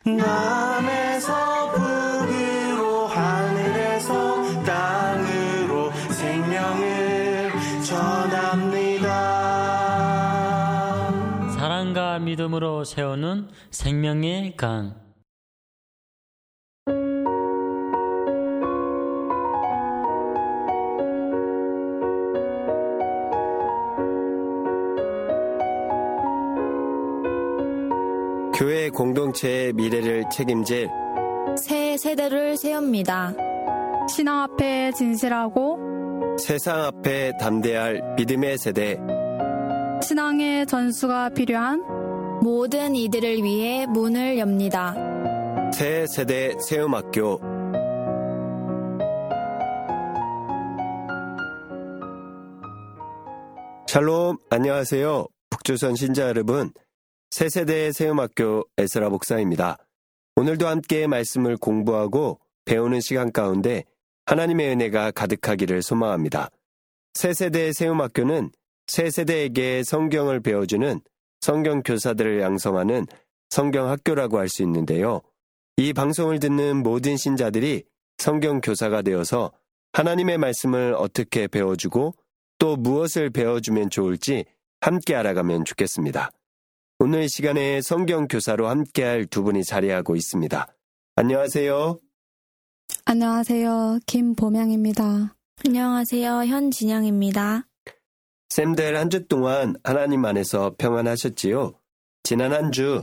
남에서 북으로 하늘에서 땅으로 생명을 전합니다. 사랑과 믿음으로 세우는 생명의 강. 교회 공동체의 미래를 책임질 새 세대를 세웁니다. 신앙 앞에 진실하고 세상 앞에 담대할 믿음의 세대, 신앙의 전수가 필요한 모든 이들을 위해 문을 엽니다. 새 세대 세움학교. 샬롬, 안녕하세요. 북조선 신자 여러분, 새 세대의 세움학교 에스라 목사입니다. 오늘도 함께 말씀을 공부하고 배우는 시간 가운데 하나님의 은혜가 가득하기를 소망합니다. 새 세대의 세움학교는 새 세대에게 성경을 배워주는 성경 교사들을 양성하는 성경학교라고 할 수 있는데요. 이 방송을 듣는 모든 신자들이 성경 교사가 되어서 하나님의 말씀을 어떻게 배워주고 또 무엇을 배워주면 좋을지 함께 알아가면 좋겠습니다. 오늘 시간에 성경 교사로 함께할 두 분이 자리하고 있습니다. 안녕하세요. 안녕하세요. 김보명입니다. 안녕하세요. 현진영입니다. 쌤들 한 주 동안 하나님 안에서 평안하셨지요? 지난 한 주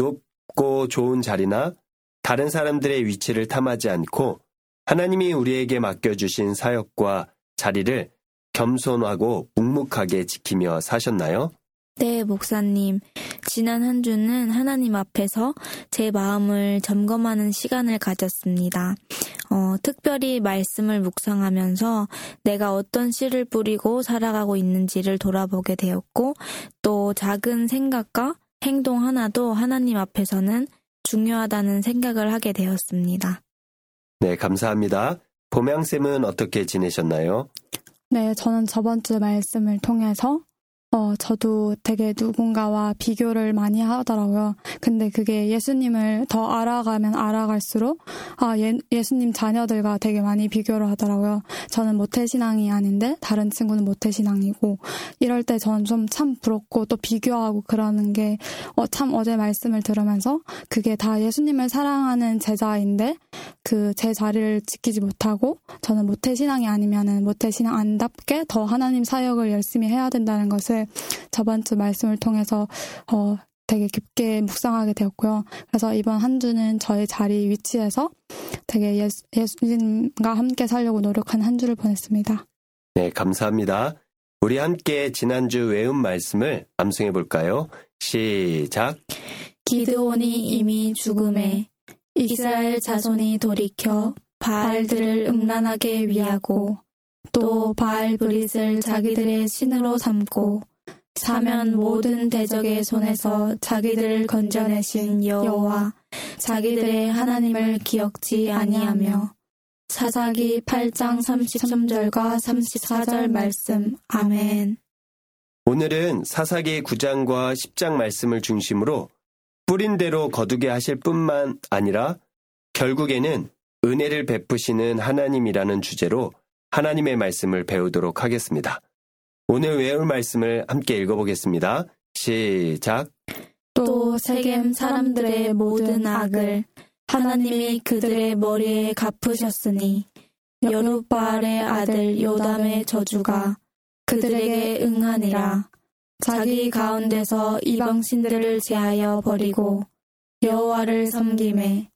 높고 좋은 자리나 다른 사람들의 위치를 탐하지 않고 하나님이 우리에게 맡겨주신 사역과 자리를 겸손하고 묵묵하게 지키며 사셨나요? 네, 목사님. 지난 한 주는 하나님 앞에서 제 마음을 점검하는 시간을 가졌습니다. 특별히 말씀을 묵상하면서 내가 어떤 씨를 뿌리고 살아가고 있는지를 돌아보게 되었고, 또 작은 생각과 행동 하나도 하나님 앞에서는 중요하다는 생각을 하게 되었습니다. 네, 감사합니다. 보명쌤은 어떻게 지내셨나요? 네, 저는 저번 주 말씀을 통해서 저도 되게 누군가와 비교를 많이 하더라고요. 근데 그게 예수님을 더 알아가면 알아갈수록 예수님 자녀들과 되게 많이 비교를 하더라고요. 저는 모태신앙이 아닌데 다른 친구는 모태신앙이고, 이럴 때 저는 좀 참 부럽고 또 비교하고 그러는 게 참 어제 말씀을 들으면서 그게 다 예수님을 사랑하는 제자인데 그 제 자리를 지키지 못하고 저는 모태신앙이 아니면은 모태신앙 안답게 더 하나님 사역을 열심히 해야 된다는 것을 저번 주 말씀을 통해서 되게 깊게 묵상하게 되었고요. 그래서 이번 한 주는 저의 자리 위치에서 되게 예수님과 함께 살려고 노력한 한 주를 보냈습니다. 네, 감사합니다. 우리 함께 지난주 외운 말씀을 암송해 볼까요? 시작. 기드온이 이미 죽음에 이스라엘 자손이 돌이켜 바알들을 음란하게 위하고 또 바알 브릿을 자기들의 신으로 삼고 사면 모든 대적의 손에서 자기들을 건져내신 여호와 자기들의 하나님을 기억지 아니하며. 사사기 8장 33절과 34절 말씀. 아멘. 오늘은 사사기 9장과 10장 말씀을 중심으로 뿌린 대로 거두게 하실 뿐만 아니라 결국에는 은혜를 베푸시는 하나님이라는 주제로 하나님의 말씀을 배우도록 하겠습니다. 오늘 외울 말씀을 함께 읽어보겠습니다. 시작. 또 세겜 사람들의 모든 악을 하나님이 그들의 머리에 갚으셨으니 여룻바알의 아들 요담의 저주가 그들에게 응하니라. 자기 가운데서 이방신들을 제하여 버리고 여호와를 섬김에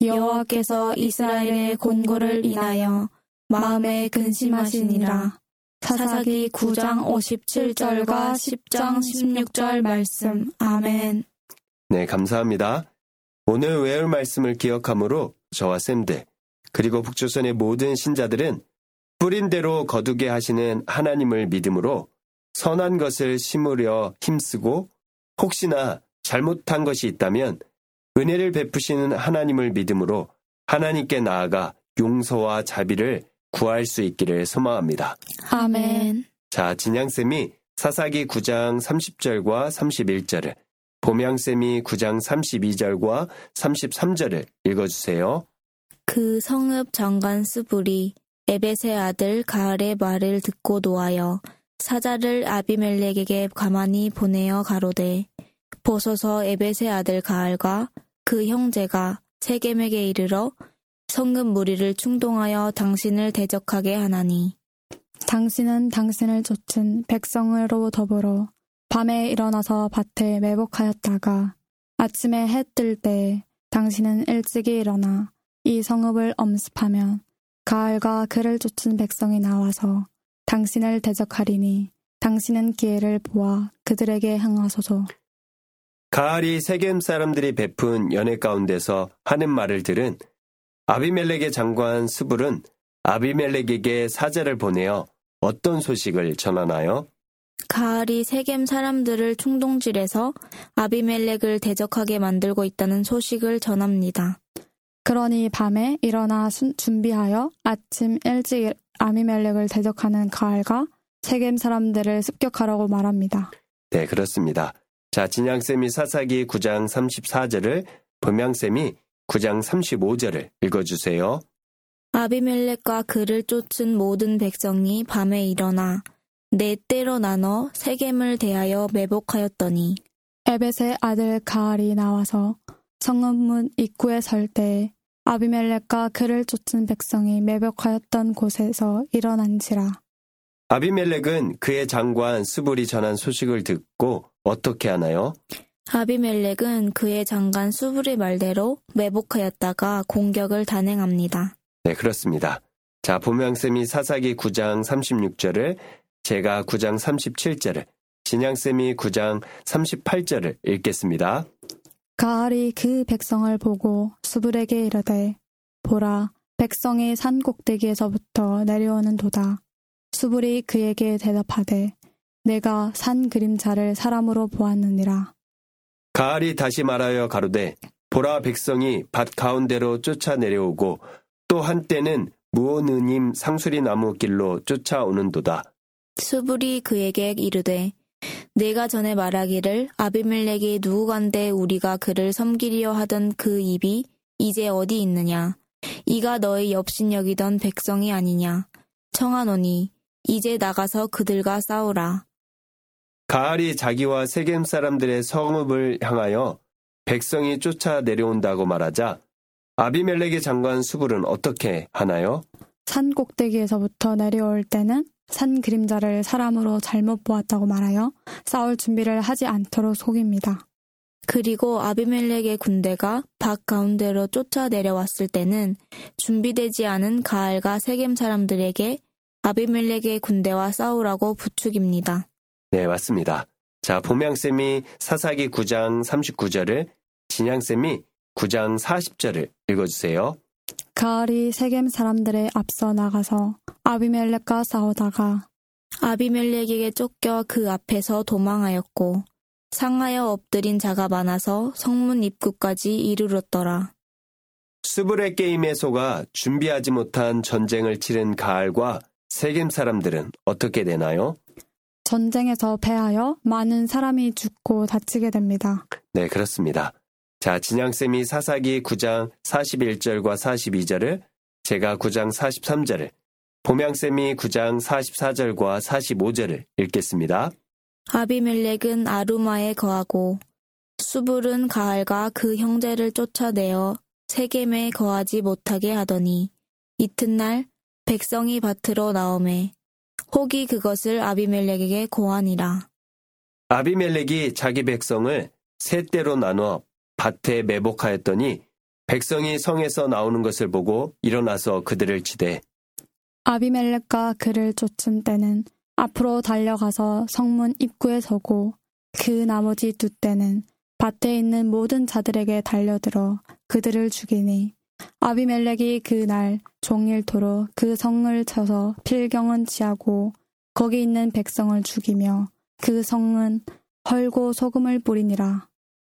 여호와께서 이스라엘의 곤고를 인하여 마음에 근심하시니라. 사사기 9장 57절과 10장 16절 말씀. 아멘. 네, 감사합니다. 오늘 외울 말씀을 기억함으로 저와 쌤들 그리고 북조선의 모든 신자들은 뿌린 대로 거두게 하시는 하나님을 믿음으로 선한 것을 심으려 힘쓰고 혹시나 잘못한 것이 있다면 은혜를 베푸시는 하나님을 믿음으로 하나님께 나아가 용서와 자비를 구할 수 있기를 소망합니다. 아멘. 자, 진양쌤이 사사기 9장 30절과 31절을 봄양쌤이 9장 32절과 33절을 읽어주세요. 그 성읍 장관 스불이 에벳의 아들 가알의 말을 듣고 노하여 사자를 아비멜렉에게 가만히 보내어 가로되 보소서 에벳의 아들 가알과 그 형제가 세겜에게 이르러 성읍 무리를 충동하여 당신을 대적하게 하나니 당신은 당신을 쫓은 백성으로 더불어 밤에 일어나서 밭에 매복하였다가 아침에 해 뜰 때에 당신은 일찍이 일어나 이 성읍을 엄습하면 가알과 그를 쫓은 백성이 나와서 당신을 대적하리니 당신은 기회를 보아 그들에게 행하소서. 가알이 세겜 사람들이 베푼 연회 가운데서 하는 말을 들은 아비멜렉의 장관 스불은 아비멜렉에게 사자를 보내어 어떤 소식을 전하나요? 가알이 세겜 사람들을 충동질해서 아비멜렉을 대적하게 만들고 있다는 소식을 전합니다. 그러니 밤에 일어나 준비하여 아침 일찍 아비멜렉을 대적하는 가알과 세겜 사람들을 습격하라고 말합니다. 네, 그렇습니다. 자, 진양쌤이 사사기 9장 34절을, 범양쌤이 9장 35절을 읽어주세요. 아비멜렉과 그를 쫓은 모든 백성이 밤에 일어나 네 때로 나눠 세겜을 대하여 매복하였더니 에벳의 아들 가알이 나와서 성읍문 입구에 설 때에 아비멜렉과 그를 쫓은 백성이 매복하였던 곳에서 일어난지라. 아비멜렉은 그의 장관 스불이 전한 소식을 듣고 어떻게 하나요? 아비멜렉은 그의 장관 수불의 말대로 매복하였다가 공격을 단행합니다. 네, 그렇습니다. 자, 보명쌤이 사사기 9장 36절을, 제가 9장 37절을, 진양쌤이 9장 38절을 읽겠습니다. 가알이 그 백성을 보고 수불에게 이르되 보라 백성이 산 꼭대기에서부터 내려오는 도다. 수불이 그에게 대답하되 내가 산 그림자를 사람으로 보았느니라. 가알이 다시 말하여 가로되 보라 백성이 밭 가운데로 쫓아 내려오고 또 한때는 무오느님 상수리 나무 길로 쫓아오는도다. 수불이 그에게 이르되 내가 전에 말하기를 아비멜렉이 누구간데 우리가 그를 섬기려 하던 그 입이 이제 어디 있느냐? 이가 너의 업신여기던 백성이 아니냐? 청하노니 이제 나가서 그들과 싸우라. 가알이 자기와 세겜 사람들의 성읍을 향하여 백성이 쫓아 내려온다고 말하자 아비멜렉의 장관 수불은 어떻게 하나요? 산 꼭대기에서부터 내려올 때는 산 그림자를 사람으로 잘못 보았다고 말하여 싸울 준비를 하지 않도록 속입니다. 그리고 아비멜렉의 군대가 밭 가운데로 쫓아 내려왔을 때는 준비되지 않은 가알과 세겜 사람들에게 아비멜렉의 군대와 싸우라고 부축입니다. 네, 맞습니다. 자, 봄양쌤이 사사기 9장 39절을, 진양쌤이 9장 40절을 읽어주세요. 가알이 세겜 사람들의 앞서 나가서 아비멜렉과 싸우다가 아비멜렉에게 쫓겨 그 앞에서 도망하였고 상하여 엎드린 자가 많아서 성문 입구까지 이르렀더라. 수불의 게임에 속아 준비하지 못한 전쟁을 치른 가알과 세겜 사람들은 어떻게 되나요? 전쟁에서 패하여 많은 사람이 죽고 다치게 됩니다. 네, 그렇습니다. 자, 진양쌤이 사사기 9장 41절과 42절을, 제가 9장 43절을, 봄양쌤이 9장 44절과 45절을 읽겠습니다. 아비멜렉은 아루마에 거하고 수불은 가알과 그 형제를 쫓아내어 세겜에 거하지 못하게 하더니 이튿날 백성이 밭으로 나오매 혹이 그것을 아비멜렉에게 고하니라. 아비멜렉이 자기 백성을 세 때로 나눠 밭에 매복하였더니 백성이 성에서 나오는 것을 보고 일어나서 그들을 치되 아비멜렉과 그를 쫓은 때는 앞으로 달려가서 성문 입구에 서고 그 나머지 두 때는 밭에 있는 모든 자들에게 달려들어 그들을 죽이니 아비멜렉이 그날 종일토록 그 성을 쳐서 필경은 취하고 거기 있는 백성을 죽이며 그 성은 헐고 소금을 뿌리니라.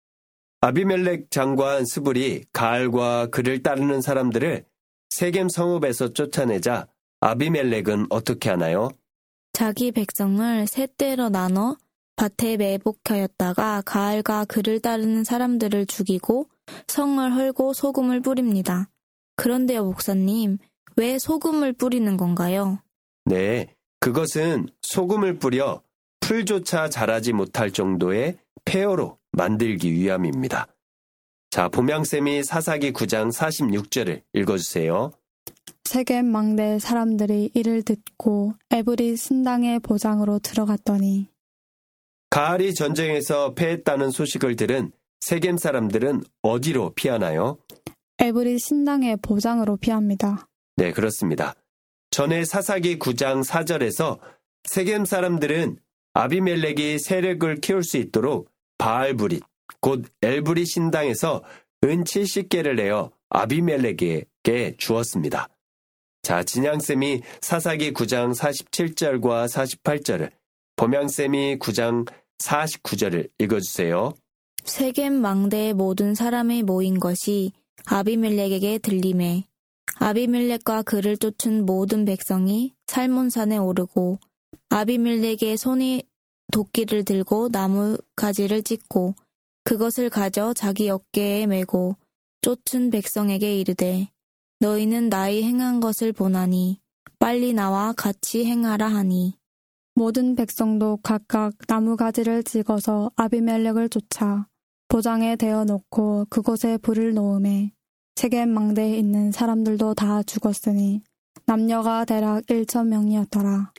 아비멜렉 장관 스불이 가알과 그를 따르는 사람들을 세겜 성읍에서 쫓아내자 아비멜렉은 어떻게 하나요? 자기 백성을 세 때로 나눠 밭에 매복하였다가 가알과 그를 따르는 사람들을 죽이고 성을 헐고 소금을 뿌립니다. 그런데요, 목사님, 왜 소금을 뿌리는 건가요? 네, 그것은 소금을 뿌려 풀조차 자라지 못할 정도의 폐허로 만들기 위함입니다. 자, 봄양쌤이 사사기 9장 46절을 읽어주세요. 세겜 망대 사람들이 이를 듣고 에브리 신당의 보장으로 들어갔더니 가알이 전쟁에서 패했다는 소식을 들은 세겜 사람들은 어디로 피하나요? 에브리 신당의 보장으로 피합니다. 네, 그렇습니다. 전에 사사기 9장 4절에서 세겜 사람들은 아비멜렉이 세력을 키울 수 있도록 바알브릿, 곧 엘브리 신당에서 은 70개를 내어 아비멜렉에게 주었습니다. 자, 진양쌤이 사사기 9장 47절과 48절을, 범양쌤이 9장 49절을 읽어주세요. 세겜 망대의 모든 사람이 모인 것이 아비멜렉에게 들리매 아비멜렉과 그를 쫓은 모든 백성이 살몬산에 오르고 아비멜렉의 손이 도끼를 들고 나무 가지를 찢고 그것을 가져 자기 어깨에 메고 쫓은 백성에게 이르되 너희는 나의 행한 것을 보나니 빨리 나와 같이 행하라 하니 모든 백성도 각각 나무가지를 찍어서 아비멜렉을 쫓아 보장에 대어 놓고 그곳에 불을 놓음에 세겜 망대에 있는 사람들도 다 죽었으니 남녀가 대략 1,000명이었더라.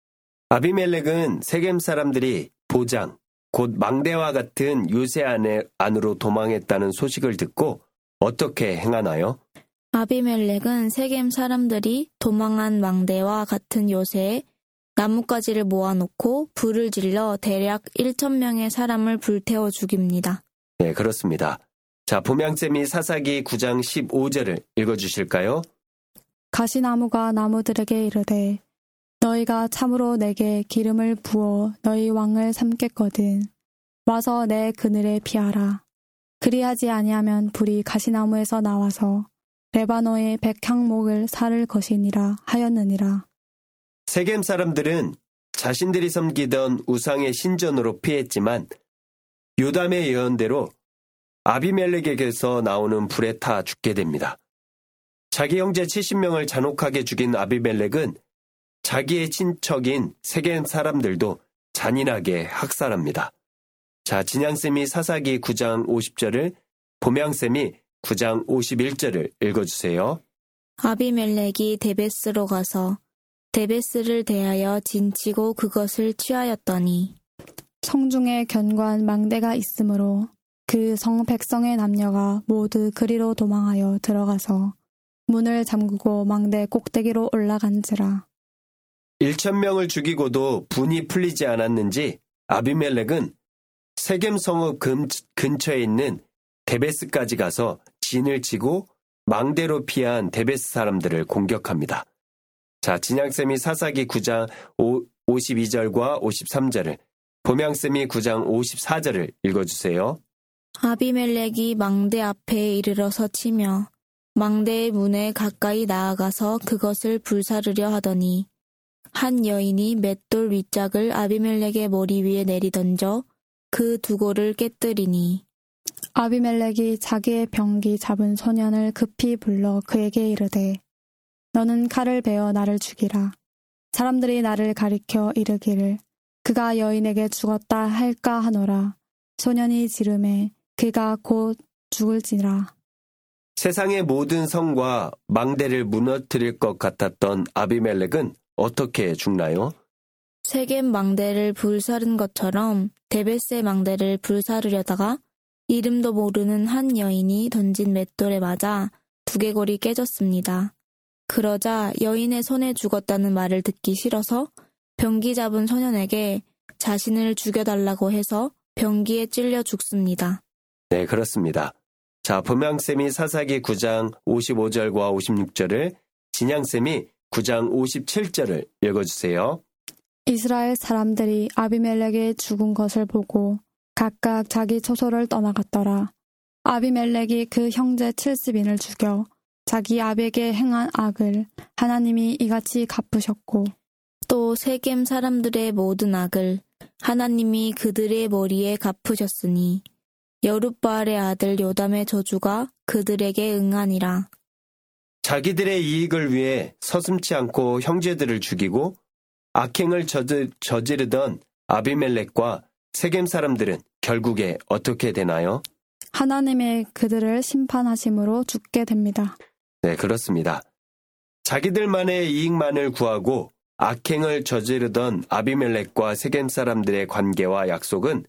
아비멜렉은 세겜 사람들이 보장, 곧 망대와 같은 요새 안으로 도망했다는 소식을 듣고 어떻게 행하나요? 아비멜렉은 세겜 사람들이 도망한 망대와 같은 요새에 나뭇가지를 모아놓고 불을 질러 대략 1,000명의 사람을 불태워 죽입니다. 네, 그렇습니다. 자, 봄양쌤이 사사기 9장 15절을 읽어주실까요? 가시나무가 나무들에게 이르되 너희가 참으로 내게 기름을 부어 너희 왕을 삼겠거든 와서 내 그늘에 피하라. 그리하지 아니하면 불이 가시나무에서 나와서 레바노의 백향목을 사를 것이니라 하였느니라. 세겜 사람들은 자신들이 섬기던 우상의 신전으로 피했지만 요담의 예언대로 아비멜렉에게서 나오는 불에 타 죽게 됩니다. 자기 형제 70명을 잔혹하게 죽인 아비멜렉은 자기의 친척인 세겜 사람들도 잔인하게 학살합니다. 자, 진양쌤이 사사기 9장 50절을, 봄양쌤이 9장 51절을 읽어주세요. 아비멜렉이 데베스로 가서 데베스를 대하여 진치고 그것을 취하였더니 성중에 견고한 망대가 있으므로 그 성 백성의 남녀가 모두 그리로 도망하여 들어가서 문을 잠그고 망대 꼭대기로 올라간지라. 1,000명을 죽이고도 분이 풀리지 않았는지 아비멜렉은 세겜 성읍 근처에 있는 데베스까지 가서 진을 치고 망대로 피한 데베스 사람들을 공격합니다. 자, 진양쌤이 사사기 9장 52절과 53절을, 봄양쌤이 9장 54절을 읽어주세요. 아비멜렉이 망대 앞에 이르러서 치며 망대의 문에 가까이 나아가서 그것을 불사르려 하더니 한 여인이 맷돌 윗짝을 아비멜렉의 머리 위에 내리던져 그 두골을 깨뜨리니 아비멜렉이 자기의 병기 잡은 소년을 급히 불러 그에게 이르되 너는 칼을 베어 나를 죽이라. 사람들이 나를 가리켜 이르기를 그가 여인에게 죽었다 할까 하노라. 소년이 지르매 그가 곧 죽을지라. 세상의 모든 성과 망대를 무너뜨릴 것 같았던 아비멜렉은 어떻게 죽나요? 세겜 망대를 불사른 것처럼 데베스의 망대를 불사르려다가 이름도 모르는 한 여인이 던진 맷돌에 맞아 두개골이 깨졌습니다. 그러자 여인의 손에 죽었다는 말을 듣기 싫어서 병기 잡은 소년에게 자신을 죽여달라고 해서 병기에 찔려 죽습니다. 네, 그렇습니다. 자, 봄양쌤이 사사기 9장 55절과 56절을, 진양쌤이 9장 57절을 읽어주세요. 이스라엘 사람들이 아비멜렉의 죽은 것을 보고 각각 자기 처소를 떠나갔더라. 아비멜렉이 그 형제 70인을 죽여 자기 아비에게 행한 악을 하나님이 이같이 갚으셨고 또 세겜 사람들의 모든 악을 하나님이 그들의 머리에 갚으셨으니 여룻바알의 아들 요담의 저주가 그들에게 응하니라. 자기들의 이익을 위해 서슴지 않고 형제들을 죽이고 악행을 저지르던 아비멜렉과 세겜 사람들은 결국에 어떻게 되나요? 하나님의 그들을 심판하심으로 죽게 됩니다. 네, 그렇습니다. 자기들만의 이익만을 구하고 악행을 저지르던 아비멜렉과 세겜 사람들의 관계와 약속은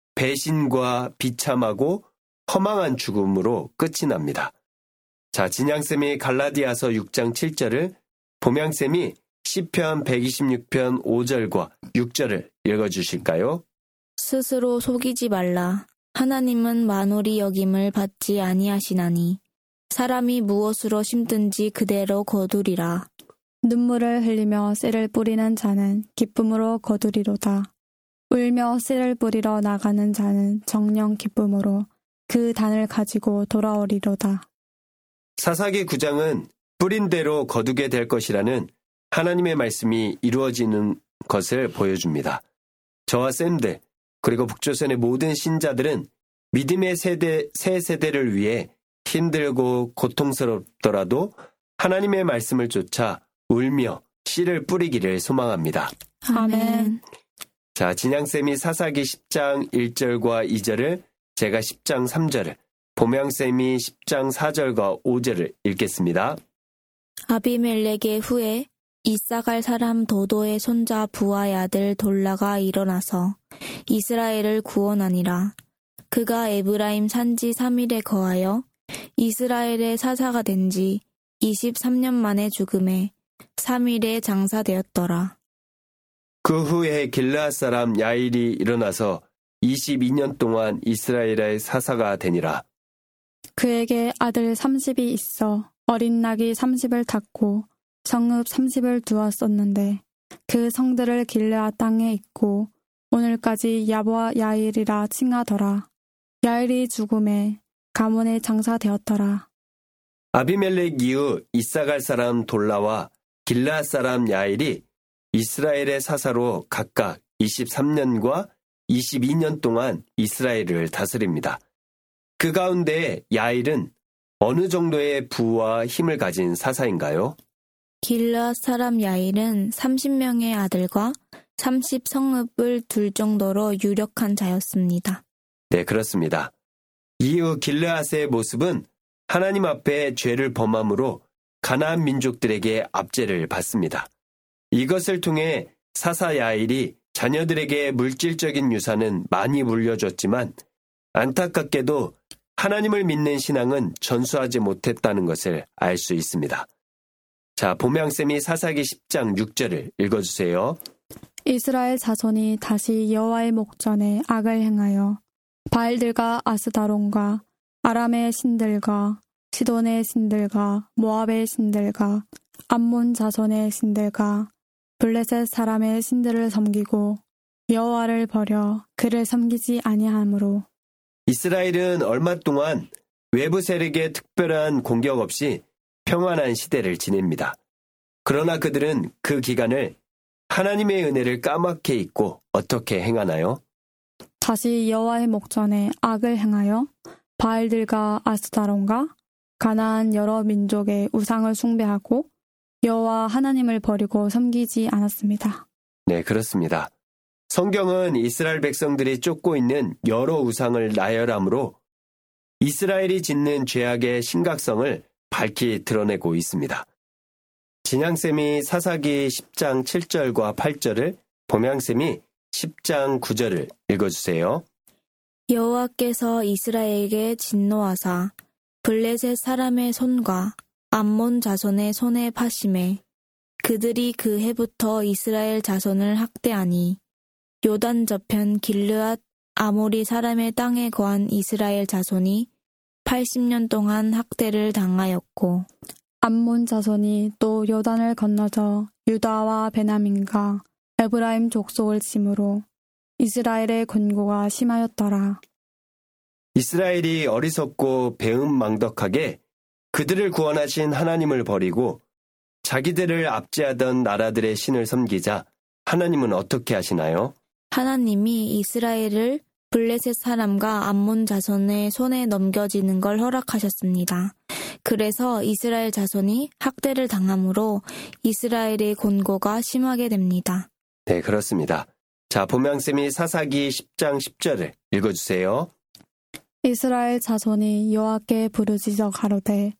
배신과 비참하고 허망한 죽음으로 끝이 납니다. 자, 진양쌤이 갈라디아서 6장 7절을, 봄양쌤이 시편 126편 5절과 6절을 읽어주실까요? 스스로 속이지 말라. 하나님은 만홀히 여김을 받지 아니하시나니 사람이 무엇으로 심든지 그대로 거두리라. 눈물을 흘리며 씨를 뿌리는 자는 기쁨으로 거두리로다. 울며 씨를 뿌리러 나가는 자는 정녕 기쁨으로 그 단을 가지고 돌아오리로다. 사사기 9장은 뿌린 대로 거두게 될 것이라는 하나님의 말씀이 이루어지는 것을 보여줍니다. 저와 쌤들, 그리고 북조선의 모든 신자들은 믿음의 새 세대를 위해 힘들고 고통스럽더라도 하나님의 말씀을 쫓아 울며 씨를 뿌리기를 소망합니다. 아멘. 자, 진양쌤이 사사기 10장 1절과 2절을, 제가 10장 3절을, 봄양쌤이 10장 4절과 5절을 읽겠습니다. 아비멜렉의 후에 이사갈 사람 도도의 손자 부하의 아들 돌라가 일어나서 이스라엘을 구원하니라. 그가 에브라임 산지 3일에 거하여 이스라엘의 사사가 된 지 23년 만에 죽음에 3일에 장사되었더라. 그 후에 길르앗 사람 야일이 일어나서 22년 동안 이스라엘의 사사가 되니라. 그에게 아들 30이 있어 어린 낙이 30을 탔고 성읍 30을 두었었는데 그 성들을 길르앗 땅에 있고 오늘까지 야보와 야일이라 칭하더라. 야일이 죽음에 가문에 장사되었더라. 아비멜렉 이후 이사갈 사람 돌라와 길르앗 사람 야일이 이스라엘의 사사로 각각 23년과 22년 동안 이스라엘을 다스립니다. 그 가운데 야일은 어느 정도의 부와 힘을 가진 사사인가요? 길르앗 사람 야일은 30명의 아들과 30성읍을 둘 정도로 유력한 자였습니다. 네, 그렇습니다. 이후 길르앗의 모습은 하나님 앞에 죄를 범함으로 가나안 민족들에게 압제를 받습니다. 이것을 통해 사사 야일이 자녀들에게 물질적인 유산은 많이 물려줬지만 안타깝게도 하나님을 믿는 신앙은 전수하지 못했다는 것을 알 수 있습니다. 자, 봄양쌤이 사사기 10장 6절을 읽어주세요. 이스라엘 자손이 다시 여호와의 목전에 악을 행하여 바알들과 아스다론과 아람의 신들과 시돈의 신들과 모압의 신들과 암몬 자손의 신들과 블레셋 사람의 신들을 섬기고 여호와를 버려 그를 섬기지 아니하므로 이스라엘은 얼마 동안 외부 세력의 특별한 공격 없이 평안한 시대를 지냅니다. 그러나 그들은 그 기간을 하나님의 은혜를 까맣게 잊고 어떻게 행하나요? 다시 여호와의 목전에 악을 행하여 바알들과 아스다론과 가나안 여러 민족의 우상을 숭배하고 여호와 하나님을 버리고 섬기지 않았습니다. 네, 그렇습니다. 성경은 이스라엘 백성들이 쫓고 있는 여러 우상을 나열함으로 이스라엘이 짓는 죄악의 심각성을 밝히 드러내고 있습니다. 진양쌤이 사사기 10장 7절과 8절을, 봄양쌤이 10장 9절을 읽어주세요. 여호와께서 이스라엘에게 진노하사 블레셋 사람의 손과 암몬 자손의 손에 파심에 그들이 그 해부터 이스라엘 자손을 학대하니 요단 저편 길르앗 아모리 사람의 땅에 거한 이스라엘 자손이 80년 동안 학대를 당하였고 암몬 자손이 또 요단을 건너서 유다와 베냐민과 에브라임 족속을 침으로 이스라엘의 권고가 심하였더라. 이스라엘이 어리석고 배은망덕하게 그들을 구원하신 하나님을 버리고 자기들을 압제하던 나라들의 신을 섬기자 하나님은 어떻게 하시나요? 하나님이 이스라엘을 블레셋 사람과 암몬 자손의 손에 넘겨지는 걸 허락하셨습니다. 그래서 이스라엘 자손이 학대를 당함으로 이스라엘의 곤고가 심하게 됩니다. 네, 그렇습니다. 자, 보명쌤이 사사기 10장 10절을 읽어주세요. 이스라엘 자손이 여호와께 부르짖어 가로되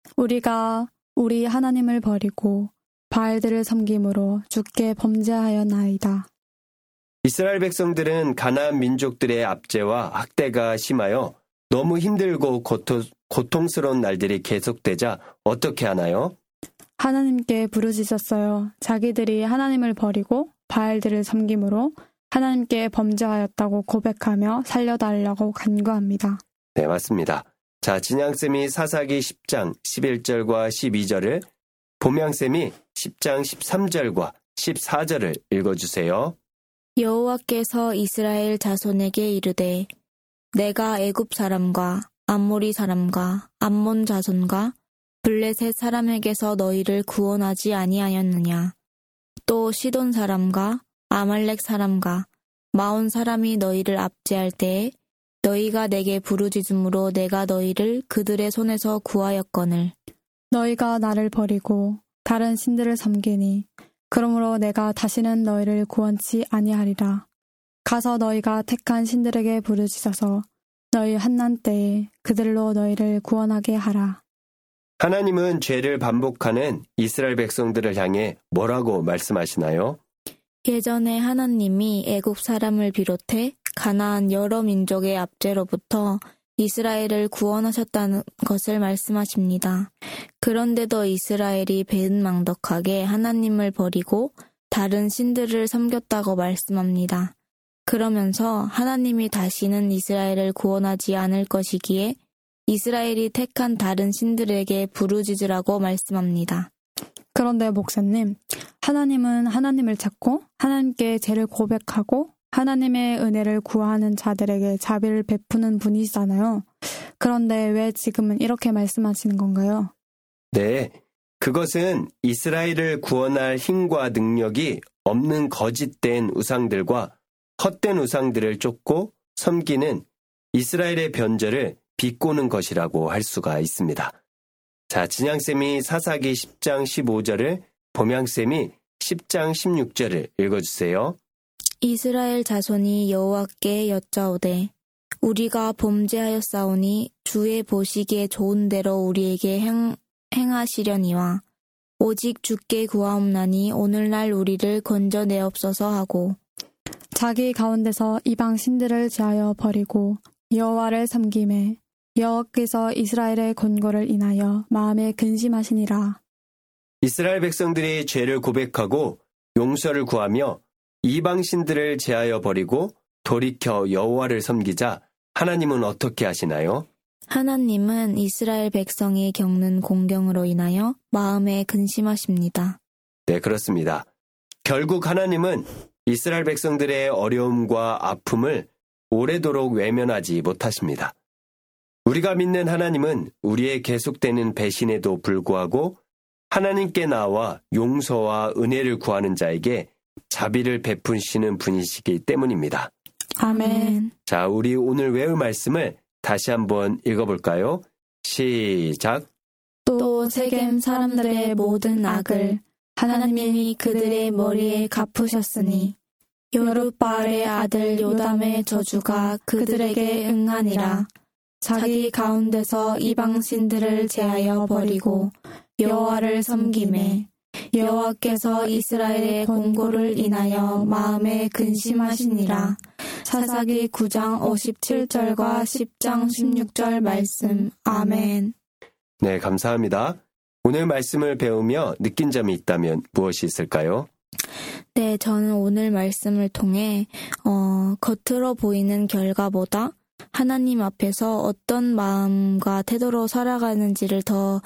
우리가 우리 하나님을 버리고 바알들을 섬김으로 주께 범죄하였나이다. 이스라엘 백성들은 가나안 민족들의 압제와 학대가 심하여 너무 힘들고 고통스러운 날들이 계속되자 어떻게 하나요? 하나님께 부르짖었어요. 자기들이 하나님을 버리고 바알들을 섬김으로 하나님께 범죄하였다고 고백하며 살려달라고 간구합니다. 네, 맞습니다. 자, 진양쌤이 사사기 10장 11절과 12절을, 봄양쌤이 10장 13절과 14절을 읽어주세요. 여호와께서 이스라엘 자손에게 이르되 내가 애굽 사람과 암모리 사람과 암몬 자손과 블레셋 사람에게서 너희를 구원하지 아니하였느냐. 또 시돈 사람과 아말렉 사람과 마온 사람이 너희를 압제할 때에 너희가 내게 부르짖음으로 내가 너희를 그들의 손에서 구하였거늘. 너희가 나를 버리고 다른 신들을 섬기니 그러므로 내가 다시는 너희를 구원치 아니하리라. 가서 너희가 택한 신들에게 부르짖어서 너희 환난 때에 그들로 너희를 구원하게 하라. 하나님은 죄를 반복하는 이스라엘 백성들을 향해 뭐라고 말씀하시나요? 예전에 하나님이 애굽 사람을 비롯해 가나안 여러 민족의 압제로부터 이스라엘을 구원하셨다는 것을 말씀하십니다. 그런데도 이스라엘이 배은망덕하게 하나님을 버리고 다른 신들을 섬겼다고 말씀합니다. 그러면서 하나님이 다시는 이스라엘을 구원하지 않을 것이기에 이스라엘이 택한 다른 신들에게 부르짖으라고 말씀합니다. 그런데 목사님, 하나님은 하나님을 찾고 하나님께 죄를 고백하고 하나님의 은혜를 구하는 자들에게 자비를 베푸는 분이시잖아요. 그런데 왜 지금은 이렇게 말씀하시는 건가요? 네, 그것은 이스라엘을 구원할 힘과 능력이 없는 거짓된 우상들과 헛된 우상들을 쫓고 섬기는 이스라엘의 변절을 비꼬는 것이라고 할 수가 있습니다. 자, 진양쌤이 사사기 10장 15절을, 봄양쌤이 10장 16절을 읽어주세요. 이스라엘 자손이 여호와께 여짜오되 우리가 범죄하였사오니 주의 보시기에 좋은 대로 우리에게 행하시려니와 오직 주께 구하옵나니 오늘날 우리를 건져내옵소서 하고 자기 가운데서 이방 신들을 제하여 버리고 여호와를 섬김에 여호와께서 이스라엘의 곤고를 인하여 마음에 근심하시니라. 이스라엘 백성들이 죄를 고백하고 용서를 구하며 이방 신들을 제하여 버리고 돌이켜 여호와를 섬기자 하나님은 어떻게 하시나요? 하나님은 이스라엘 백성이 겪는 공경으로 인하여 마음에 근심하십니다. 네, 그렇습니다. 결국 하나님은 이스라엘 백성들의 어려움과 아픔을 오래도록 외면하지 못하십니다. 우리가 믿는 하나님은 우리의 계속되는 배신에도 불구하고 하나님께 나와 용서와 은혜를 구하는 자에게 자비를 베푸시는 분이시기 때문입니다. 아멘. 자, 우리 오늘 외울 말씀을 다시 한번 읽어볼까요? 시작. 또 세겜 사람들의 모든 악을 하나님이 그들의 머리에 갚으셨으니 여룻바알의 아들 요담의 저주가 그들에게 응하니라. 자기 가운데서 이방 신들을 제하여 버리고 여호와를 섬김에 여호와께서 이스라엘의 공고를 인하여 마음에 근심하시니라. 사사기 9장 57절과 10장 16절 말씀. 아멘. 네, 감사합니다. 오늘 말씀을 배우며 느낀 점이 있다면 무엇이 있을까요? 네, 저는 오늘 말씀을 통해 겉으로 보이는 결과보다 하나님 앞에서 어떤 마음과 태도로 살아가는지를 더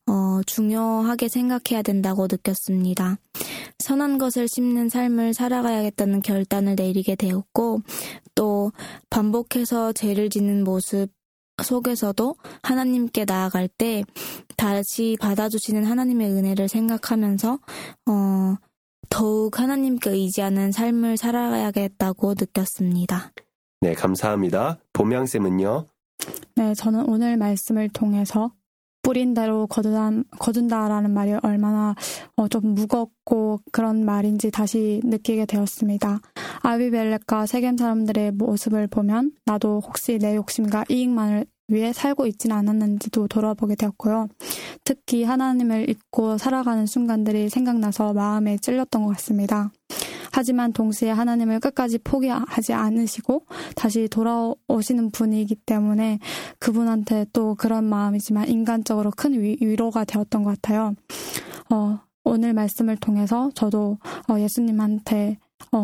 중요하게 생각해야 된다고 느꼈습니다. 선한 것을 심는 삶을 살아가야겠다는 결단을 내리게 되었고, 또 반복해서 죄를 짓는 모습 속에서도 하나님께 나아갈 때 다시 받아주시는 하나님의 은혜를 생각하면서 더욱 하나님께 의지하는 삶을 살아야겠다고 느꼈습니다. 네, 감사합니다. 봄양쌤은요? 네, 저는 오늘 말씀을 통해서 뿌린 대로 거둔다라는 말이 얼마나 좀 무겁고 그런 말인지 다시 느끼게 되었습니다. 아비멜렉과 세겜 사람들의 모습을 보면 나도 혹시 내 욕심과 이익만을 위해 살고 있지는 않았는지도 돌아보게 되었고요. 특히 하나님을 잊고 살아가는 순간들이 생각나서 마음에 찔렸던 것 같습니다. 하지만 동시에 하나님을 끝까지 포기하지 않으시고 다시 돌아오시는 분이기 때문에 그분한테 또 그런 마음이지만 인간적으로 큰 위로가 되었던 것 같아요. 오늘 말씀을 통해서 저도 예수님한테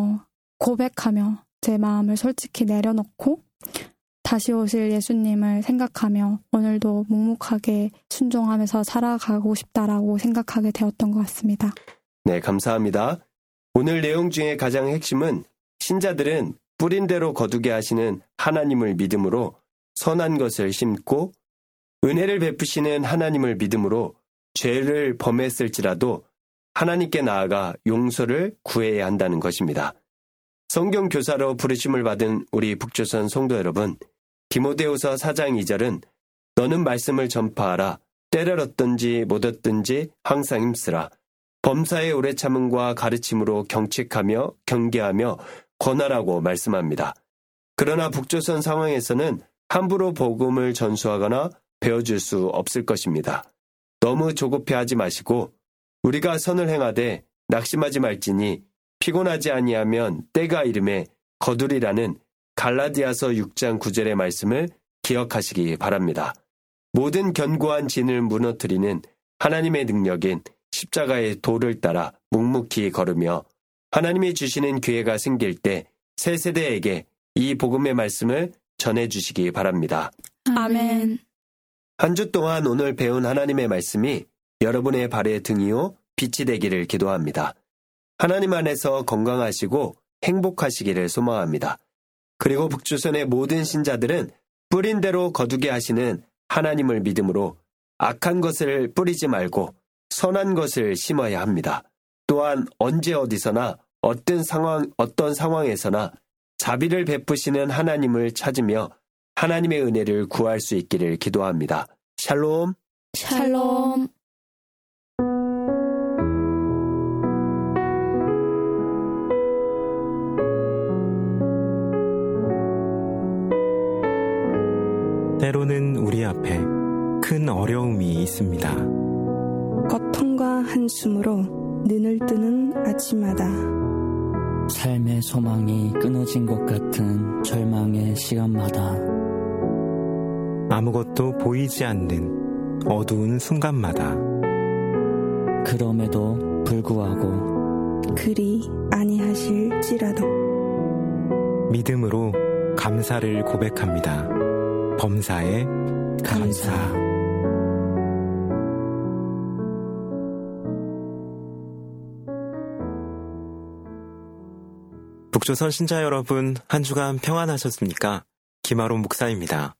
고백하며 제 마음을 솔직히 내려놓고 다시 오실 예수님을 생각하며 오늘도 묵묵하게 순종하면서 살아가고 싶다라고 생각하게 되었던 것 같습니다. 네, 감사합니다. 오늘 내용 중에 가장 핵심은 신자들은 뿌린 대로 거두게 하시는 하나님을 믿음으로 선한 것을 심고 은혜를 베푸시는 하나님을 믿음으로 죄를 범했을지라도 하나님께 나아가 용서를 구해야 한다는 것입니다. 성경 교사로 부르심을 받은 우리 북조선 성도 여러분, 디모데후서 4장 2절은 너는 말씀을 전파하라. 때를 얻든지 못 얻든지 항상 힘쓰라. 범사의 오래 참음과 가르침으로 경책하며 경계하며 권하라고 말씀합니다. 그러나 북조선 상황에서는 함부로 복음을 전수하거나 배워줄 수 없을 것입니다. 너무 조급해하지 마시고 우리가 선을 행하되 낙심하지 말지니 피곤하지 아니하면 때가 이름에 거두리라는 갈라디아서 6장 9절의 말씀을 기억하시기 바랍니다. 모든 견고한 진을 무너뜨리는 하나님의 능력인 십자가의 도를 따라 묵묵히 걸으며 하나님이 주시는 기회가 생길 때 새 세대에게 이 복음의 말씀을 전해주시기 바랍니다. 아멘. 한 주 동안 오늘 배운 하나님의 말씀이 여러분의 발의 등이요 빛이 되기를 기도합니다. 하나님 안에서 건강하시고 행복하시기를 소망합니다. 그리고 북조선의 모든 신자들은 뿌린 대로 거두게 하시는 하나님을 믿음으로 악한 것을 뿌리지 말고 선한 것을 심어야 합니다. 또한 언제 어디서나 어떤 상황에서나 자비를 베푸시는 하나님을 찾으며 하나님의 은혜를 구할 수 있기를 기도합니다. 샬롬. 샬롬. 때로는 우리 앞에 큰 어려움이 있습니다. 고통과 한숨으로 눈을 뜨는 아침마다 삶의 소망이 끊어진 것 같은 절망의 시간마다 아무것도 보이지 않는 어두운 순간마다 그럼에도 불구하고 그리 아니하실지라도 믿음으로 감사를 고백합니다. 범사에 감사. 북조선 신자 여러분, 한 주간 평안하셨습니까? 김아론 목사입니다.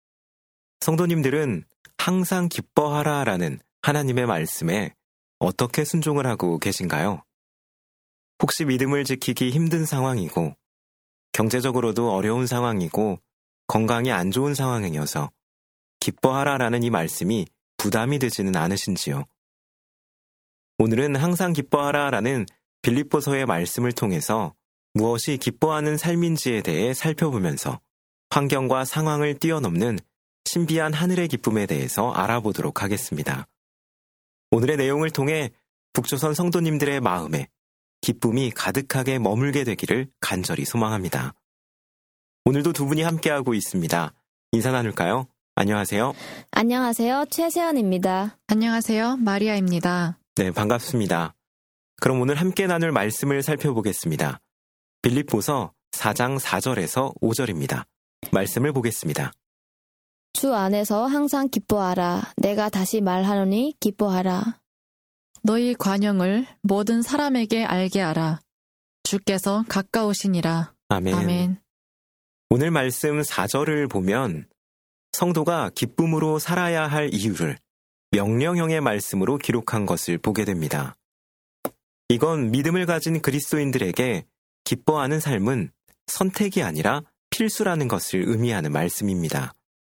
성도님들은 항상 기뻐하라라는 하나님의 말씀에 어떻게 순종을 하고 계신가요? 혹시 믿음을 지키기 힘든 상황이고 경제적으로도 어려운 상황이고 건강이 안 좋은 상황이어서 기뻐하라라는 이 말씀이 부담이 되지는 않으신지요? 오늘은 항상 기뻐하라라는 빌립보서의 말씀을 통해서 무엇이 기뻐하는 삶인지에 대해 살펴보면서 환경과 상황을 뛰어넘는 신비한 하늘의 기쁨에 대해서 알아보도록 하겠습니다. 오늘의 내용을 통해 북조선 성도님들의 마음에 기쁨이 가득하게 머물게 되기를 간절히 소망합니다. 오늘도 두 분이 함께하고 있습니다. 인사 나눌까요? 안녕하세요. 안녕하세요. 최세연입니다. 안녕하세요. 마리아입니다. 네, 반갑습니다. 그럼 오늘 함께 나눌 말씀을 살펴보겠습니다. 빌립보서 4장 4절에서 5절입니다. 말씀을 보겠습니다. 주 안에서 항상 기뻐하라. 내가 다시 말하노니 기뻐하라. 너희 관용을 모든 사람에게 알게 하라. 주께서 가까우시니라. 아멘. 아멘. 오늘 말씀 4절을 보면 성도가 기쁨으로 살아야 할 이유를 명령형의 말씀으로 기록한 것을 보게 됩니다. 이건 믿음을 가진 그리스도인들에게 기뻐하는 삶은 선택이 아니라 필수라는 것을 의미하는 말씀입니다.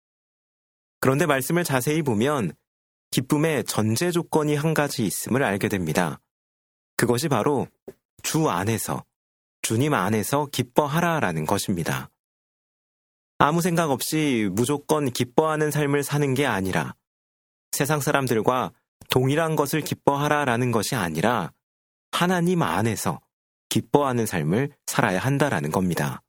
그런데 말씀을 자세히 보면 기쁨의 전제 조건이 한 가지 있음을 알게 됩니다. 그것이 바로 주 안에서, 주님 안에서 기뻐하라라는 것입니다. 아무 생각 없이 무조건 기뻐하는 삶을 사는 게 아니라 세상 사람들과 동일한 것을 기뻐하라라는 것이 아니라 하나님 안에서 기뻐하는 삶을 살아야 한다라는 겁니다.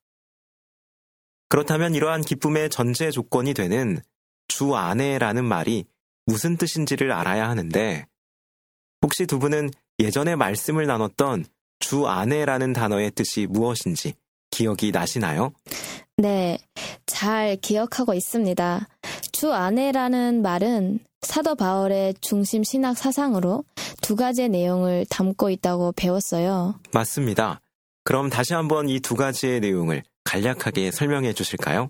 그렇다면 이러한 기쁨의 전제 조건이 되는 주 안에라는 말이 무슨 뜻인지를 알아야 하는데 혹시 두 분은 예전에 말씀을 나눴던 주 안에라는 단어의 뜻이 무엇인지 기억이 나시나요? 네, 잘 기억하고 있습니다. 주 안에라는 말은 사도 바울의 중심 신학 사상으로 두 가지의 내용을 담고 있다고 배웠어요. 맞습니다. 그럼 다시 한번 이 두 가지의 내용을 간략하게 설명해 주실까요?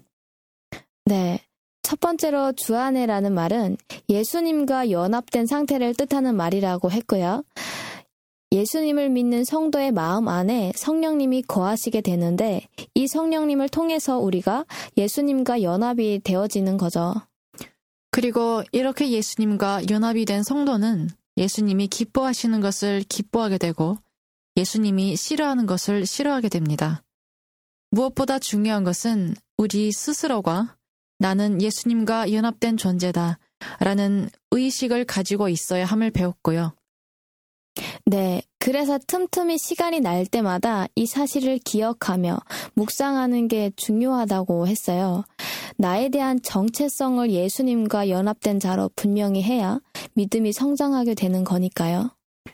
네. 첫 번째로 주 안에라는 말은 예수님과 연합된 상태를 뜻하는 말이라고 했고요. 예수님을 믿는 성도의 마음 안에 성령님이 거하시게 되는데 이 성령님을 통해서 우리가 예수님과 연합이 되어지는 거죠. 그리고 이렇게 예수님과 연합이 된 성도는 예수님이 기뻐하시는 것을 기뻐하게 되고 예수님이 싫어하는 것을 싫어하게 됩니다. 무엇보다 중요한 것은 우리 스스로가 나는 예수님과 연합된 존재다 라는 의식을 가지고 있어야 함을 배웠고요. 네, 그래서 틈틈이 시간이 날 때마다 이 사실을 기억하며 묵상하는 게 중요하다고 했어요. 나에 대한 정체성을 예수님과 연합된 자로 분명히 해야 믿음이 성장하게 되는 거니까요.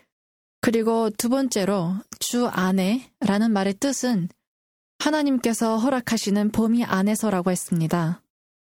그리고 두 번째로 주 안에라는 말의 뜻은 하나님께서 허락하시는 범위 안에서라고 했습니다.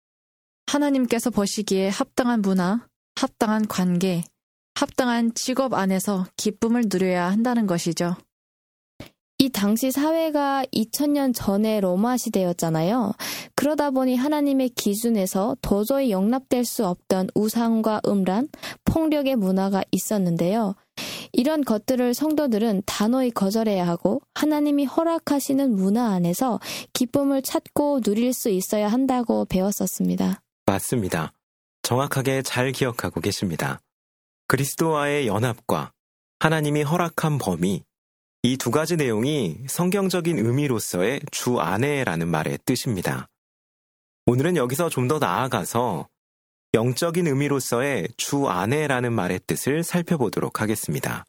하나님께서 보시기에 합당한 문화, 합당한 관계, 합당한 직업 안에서 기쁨을 누려야 한다는 것이죠. 이 당시 사회가 2000년 전에 로마 시대였잖아요. 그러다 보니 하나님의 기준에서 도저히 용납될 수 없던 우상과 음란, 폭력의 문화가 있었는데요. 이런 것들을 성도들은 단호히 거절해야 하고 하나님이 허락하시는 문화 안에서 기쁨을 찾고 누릴 수 있어야 한다고 배웠었습니다. 맞습니다. 정확하게 잘 기억하고 계십니다. 그리스도와의 연합과 하나님이 허락한 범위, 이 두 가지 내용이 성경적인 의미로서의 주 안에라는 말의 뜻입니다. 오늘은 여기서 좀 더 나아가서 영적인 의미로서의 주 안에라는 말의 뜻을 살펴보도록 하겠습니다.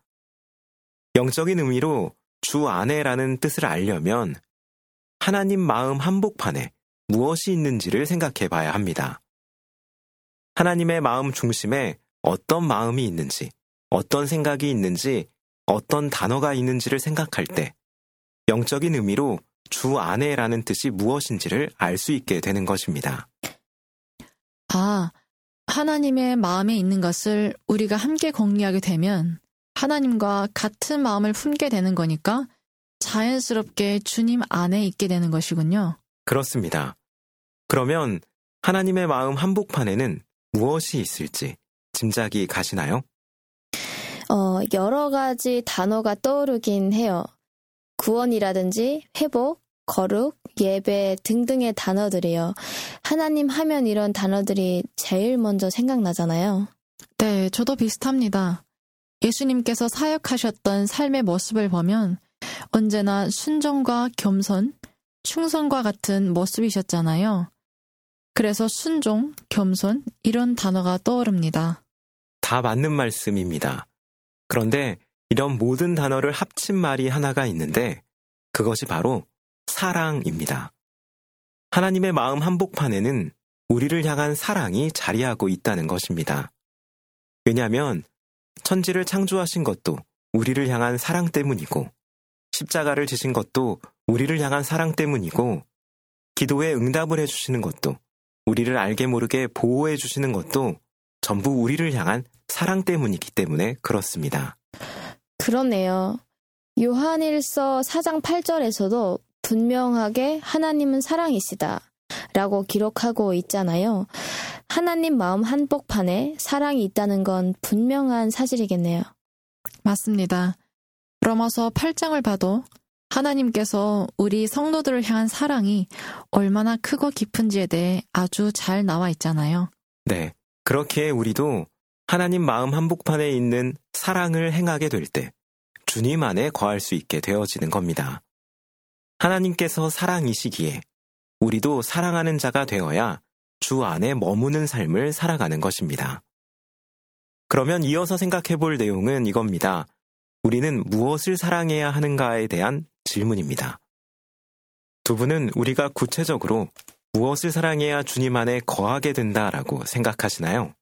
영적인 의미로 주 안에라는 뜻을 알려면 하나님 마음 한복판에 무엇이 있는지를 생각해 봐야 합니다. 하나님의 마음 중심에 어떤 마음이 있는지, 어떤 생각이 있는지, 어떤 단어가 있는지를 생각할 때 영적인 의미로 주 안에라는 뜻이 무엇인지를 알 수 있게 되는 것입니다. 하나님의 마음에 있는 것을 우리가 함께 공유하게 되면 하나님과 같은 마음을 품게 되는 거니까 자연스럽게 주님 안에 있게 되는 것이군요. 그렇습니다. 그러면 하나님의 마음 한복판에는 무엇이 있을지 짐작이 가시나요? 여러 가지 단어가 떠오르긴 해요. 구원이라든지 회복, 거룩, 예배 등등의 단어들이요. 하나님 하면 이런 단어들이 제일 먼저 생각나잖아요. 네, 저도 비슷합니다. 예수님께서 사역하셨던 삶의 모습을 보면 언제나 순종과 겸손, 충성과 같은 모습이셨잖아요. 그래서 순종, 겸손 이런 단어가 떠오릅니다. 다 맞는 말씀입니다. 그런데 이런 모든 단어를 합친 말이 하나가 있는데 그것이 바로 사랑입니다. 하나님의 마음 한복판에는 우리를 향한 사랑이 자리하고 있다는 것입니다. 왜냐하면 천지를 창조하신 것도 우리를 향한 사랑 때문이고 십자가를 지신 것도 우리를 향한 사랑 때문이고 기도에 응답을 해주시는 것도 우리를 알게 모르게 보호해 주시는 것도 전부 우리를 향한 사랑 때문이기 때문에 그렇습니다. 그렇네요. 요한일서 4장 8절에서도 분명하게 하나님은 사랑이시다 라고 기록하고 있잖아요. 하나님 마음 한복판에 사랑이 있다는 건 분명한 사실이겠네요. 맞습니다. 로마서 8장을 봐도 하나님께서 우리 성도들을 향한 사랑이 얼마나 크고 깊은지에 대해 아주 잘 나와 있잖아요. 네, 그렇기에 우리도 하나님 마음 한복판에 있는 사랑을 행하게 될 때 주님 안에 거할 수 있게 되어지는 겁니다. 하나님께서 사랑이시기에 우리도 사랑하는 자가 되어야 주 안에 머무는 삶을 살아가는 것입니다. 그러면 이어서 생각해 볼 내용은 이겁니다. 우리는 무엇을 사랑해야 하는가에 대한 질문입니다. 두 분은 우리가 구체적으로 무엇을 사랑해야 주님 안에 거하게 된다라고 생각하시나요?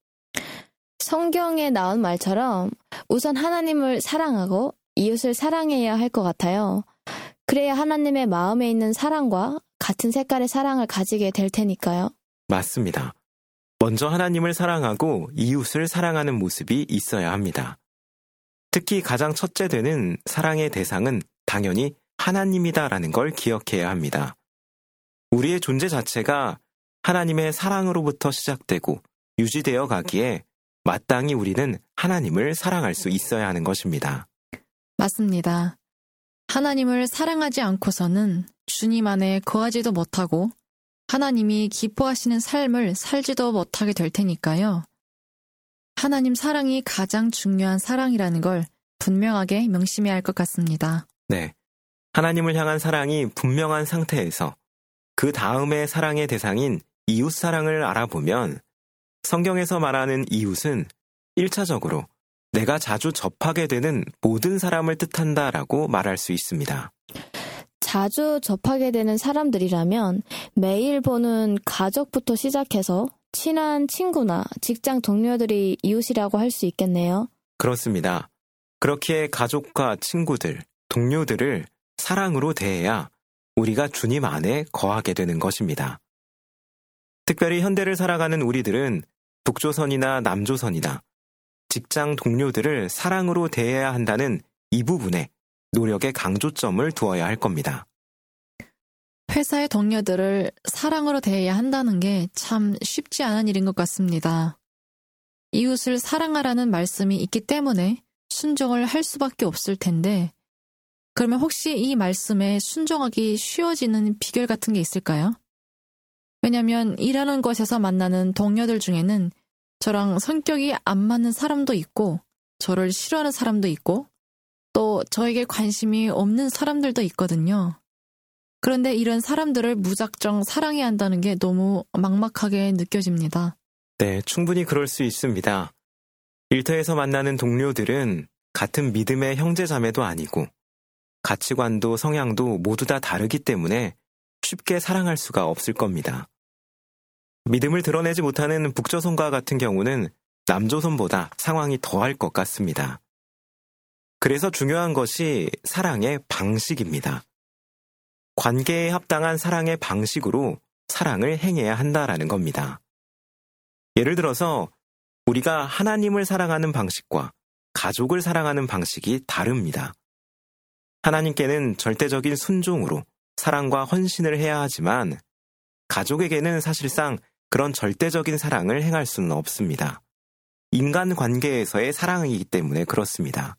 성경에 나온 말처럼 우선 하나님을 사랑하고 이웃을 사랑해야 할 것 같아요. 그래야 하나님의 마음에 있는 사랑과 같은 색깔의 사랑을 가지게 될 테니까요. 맞습니다. 먼저 하나님을 사랑하고 이웃을 사랑하는 모습이 있어야 합니다. 특히 가장 첫째 되는 사랑의 대상은 당연히 하나님이다라는 걸 기억해야 합니다. 우리의 존재 자체가 하나님의 사랑으로부터 시작되고 유지되어 가기에 마땅히 우리는 하나님을 사랑할 수 있어야 하는 것입니다. 맞습니다. 하나님을 사랑하지 않고서는 주님 안에 거하지도 못하고 하나님이 기뻐하시는 삶을 살지도 못하게 될 테니까요. 하나님 사랑이 가장 중요한 사랑이라는 걸 분명하게 명심해야 할 것 같습니다. 네. 하나님을 향한 사랑이 분명한 상태에서 그 다음의 사랑의 대상인 이웃 사랑을 알아보면 성경에서 말하는 이웃은 1차적으로 내가 자주 접하게 되는 모든 사람을 뜻한다라고 말할 수 있습니다. 자주 접하게 되는 사람들이라면 매일 보는 가족부터 시작해서 친한 친구나 직장 동료들이 이웃이라고 할 수 있겠네요. 그렇습니다. 그렇기에 가족과 친구들, 동료들을 사랑으로 대해야 우리가 주님 안에 거하게 되는 것입니다. 특별히 현대를 살아가는 우리들은 북조선이나 남조선이나 직장 동료들을 사랑으로 대해야 한다는 이 부분에 노력의 강조점을 두어야 할 겁니다. 회사의 동료들을 사랑으로 대해야 한다는 게 참 쉽지 않은 일인 것 같습니다. 이웃을 사랑하라는 말씀이 있기 때문에 순종을 할 수밖에 없을 텐데, 그러면 혹시 이 말씀에 순종하기 쉬워지는 비결 같은 게 있을까요? 왜냐하면 일하는 곳에서 만나는 동료들 중에는 저랑 성격이 안 맞는 사람도 있고, 저를 싫어하는 사람도 있고, 또 저에게 관심이 없는 사람들도 있거든요. 그런데 이런 사람들을 무작정 사랑해야 한다는 게 너무 막막하게 느껴집니다. 네, 충분히 그럴 수 있습니다. 일터에서 만나는 동료들은 같은 믿음의 형제자매도 아니고 가치관도 성향도 모두 다 다르기 때문에 쉽게 사랑할 수가 없을 겁니다. 믿음을 드러내지 못하는 북조선과 같은 경우는 남조선보다 상황이 더할 것 같습니다. 그래서 중요한 것이 사랑의 방식입니다. 관계에 합당한 사랑의 방식으로 사랑을 행해야 한다라는 겁니다. 예를 들어서 우리가 하나님을 사랑하는 방식과 가족을 사랑하는 방식이 다릅니다. 하나님께는 절대적인 순종으로 사랑과 헌신을 해야 하지만 가족에게는 사실상 그런 절대적인 사랑을 행할 수는 없습니다. 인간 관계에서의 사랑이기 때문에 그렇습니다.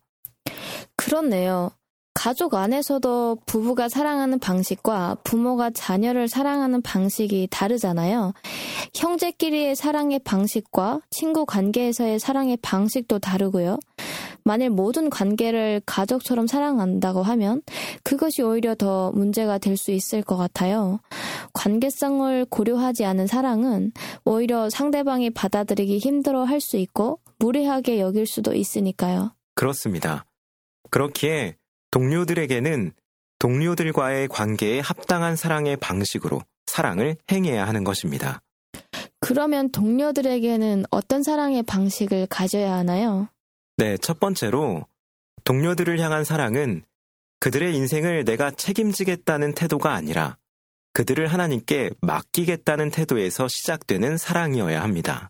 그렇네요. 가족 안에서도 부부가 사랑하는 방식과 부모가 자녀를 사랑하는 방식이 다르잖아요. 형제끼리의 사랑의 방식과 친구 관계에서의 사랑의 방식도 다르고요. 만일 모든 관계를 가족처럼 사랑한다고 하면 그것이 오히려 더 문제가 될 수 있을 것 같아요. 관계성을 고려하지 않은 사랑은 오히려 상대방이 받아들이기 힘들어 할 수 있고 무례하게 여길 수도 있으니까요. 그렇습니다. 그렇기에 동료들에게는 동료들과의 관계에 합당한 사랑의 방식으로 사랑을 행해야 하는 것입니다. 그러면 동료들에게는 어떤 사랑의 방식을 가져야 하나요? 네, 첫 번째로 동료들을 향한 사랑은 그들의 인생을 내가 책임지겠다는 태도가 아니라 그들을 하나님께 맡기겠다는 태도에서 시작되는 사랑이어야 합니다.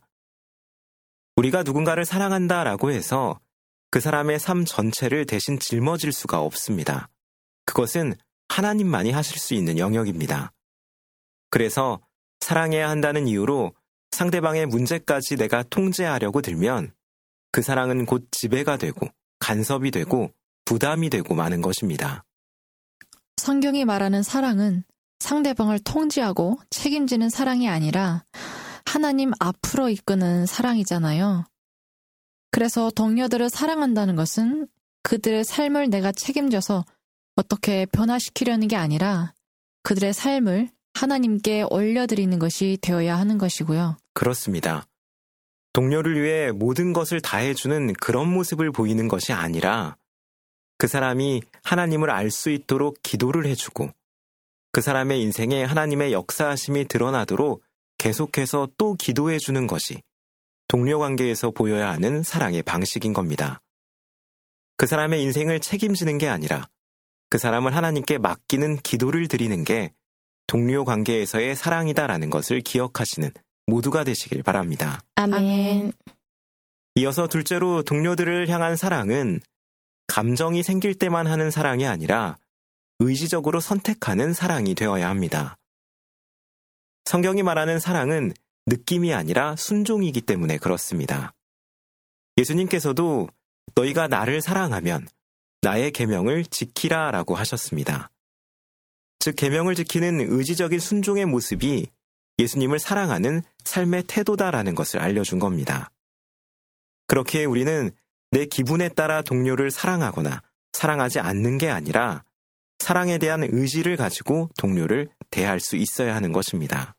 우리가 누군가를 사랑한다라고 해서 그 사람의 삶 전체를 대신 짊어질 수가 없습니다. 그것은 하나님만이 하실 수 있는 영역입니다. 그래서 사랑해야 한다는 이유로 상대방의 문제까지 내가 통제하려고 들면 그 사랑은 곧 지배가 되고 간섭이 되고 부담이 되고 마는 것입니다. 성경이 말하는 사랑은 상대방을 통제하고 책임지는 사랑이 아니라 하나님 앞으로 이끄는 사랑이잖아요. 그래서 동료들을 사랑한다는 것은 그들의 삶을 내가 책임져서 어떻게 변화시키려는 게 아니라 그들의 삶을 하나님께 올려드리는 것이 되어야 하는 것이고요. 그렇습니다. 동료를 위해 모든 것을 다해주는 그런 모습을 보이는 것이 아니라 그 사람이 하나님을 알 수 있도록 기도를 해주고 그 사람의 인생에 하나님의 역사하심이 드러나도록 계속해서 또 기도해주는 것이 동료 관계에서 보여야 하는 사랑의 방식인 겁니다. 그 사람의 인생을 책임지는 게 아니라 그 사람을 하나님께 맡기는 기도를 드리는 게 동료 관계에서의 사랑이다라는 것을 기억하시는 모두가 되시길 바랍니다. 아멘. 이어서 둘째로 동료들을 향한 사랑은 감정이 생길 때만 하는 사랑이 아니라 의지적으로 선택하는 사랑이 되어야 합니다. 성경이 말하는 사랑은 느낌이 아니라 순종이기 때문에 그렇습니다. 예수님께서도 너희가 나를 사랑하면 나의 계명을 지키라라고 하셨습니다. 즉 계명을 지키는 의지적인 순종의 모습이 예수님을 사랑하는 삶의 태도다라는 것을 알려준 겁니다. 그렇기에 우리는 내 기분에 따라 동료를 사랑하거나 사랑하지 않는 게 아니라 사랑에 대한 의지를 가지고 동료를 대할 수 있어야 하는 것입니다.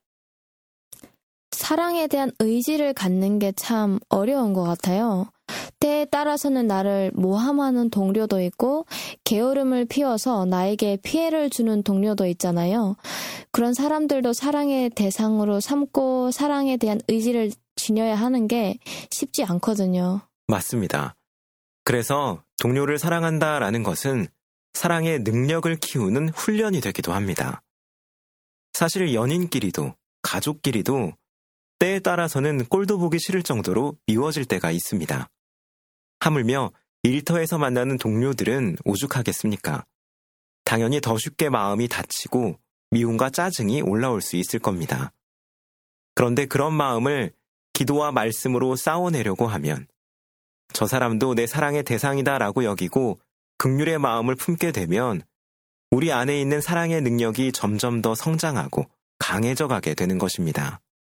사랑에 대한 의지를 갖는 게 참 어려운 것 같아요. 때에 따라서는 나를 모함하는 동료도 있고 게으름을 피워서 나에게 피해를 주는 동료도 있잖아요. 그런 사람들도 사랑의 대상으로 삼고 사랑에 대한 의지를 지녀야 하는 게 쉽지 않거든요. 맞습니다. 그래서 동료를 사랑한다라는 것은 사랑의 능력을 키우는 훈련이 되기도 합니다. 사실 연인끼리도 가족끼리도 때에 따라서는 꼴도 보기 싫을 정도로 미워질 때가 있습니다. 하물며 일터에서 만나는 동료들은 오죽하겠습니까? 당연히 더 쉽게 마음이 다치고 미움과 짜증이 올라올 수 있을 겁니다. 그런데 그런 마음을 기도와 말씀으로 쌓아내려고 하면 저 사람도 내 사랑의 대상이다라고 여기고 긍휼의 마음을 품게 되면 우리 안에 있는 사랑의 능력이 점점 더 성장하고 강해져 가게 되는 것입니다.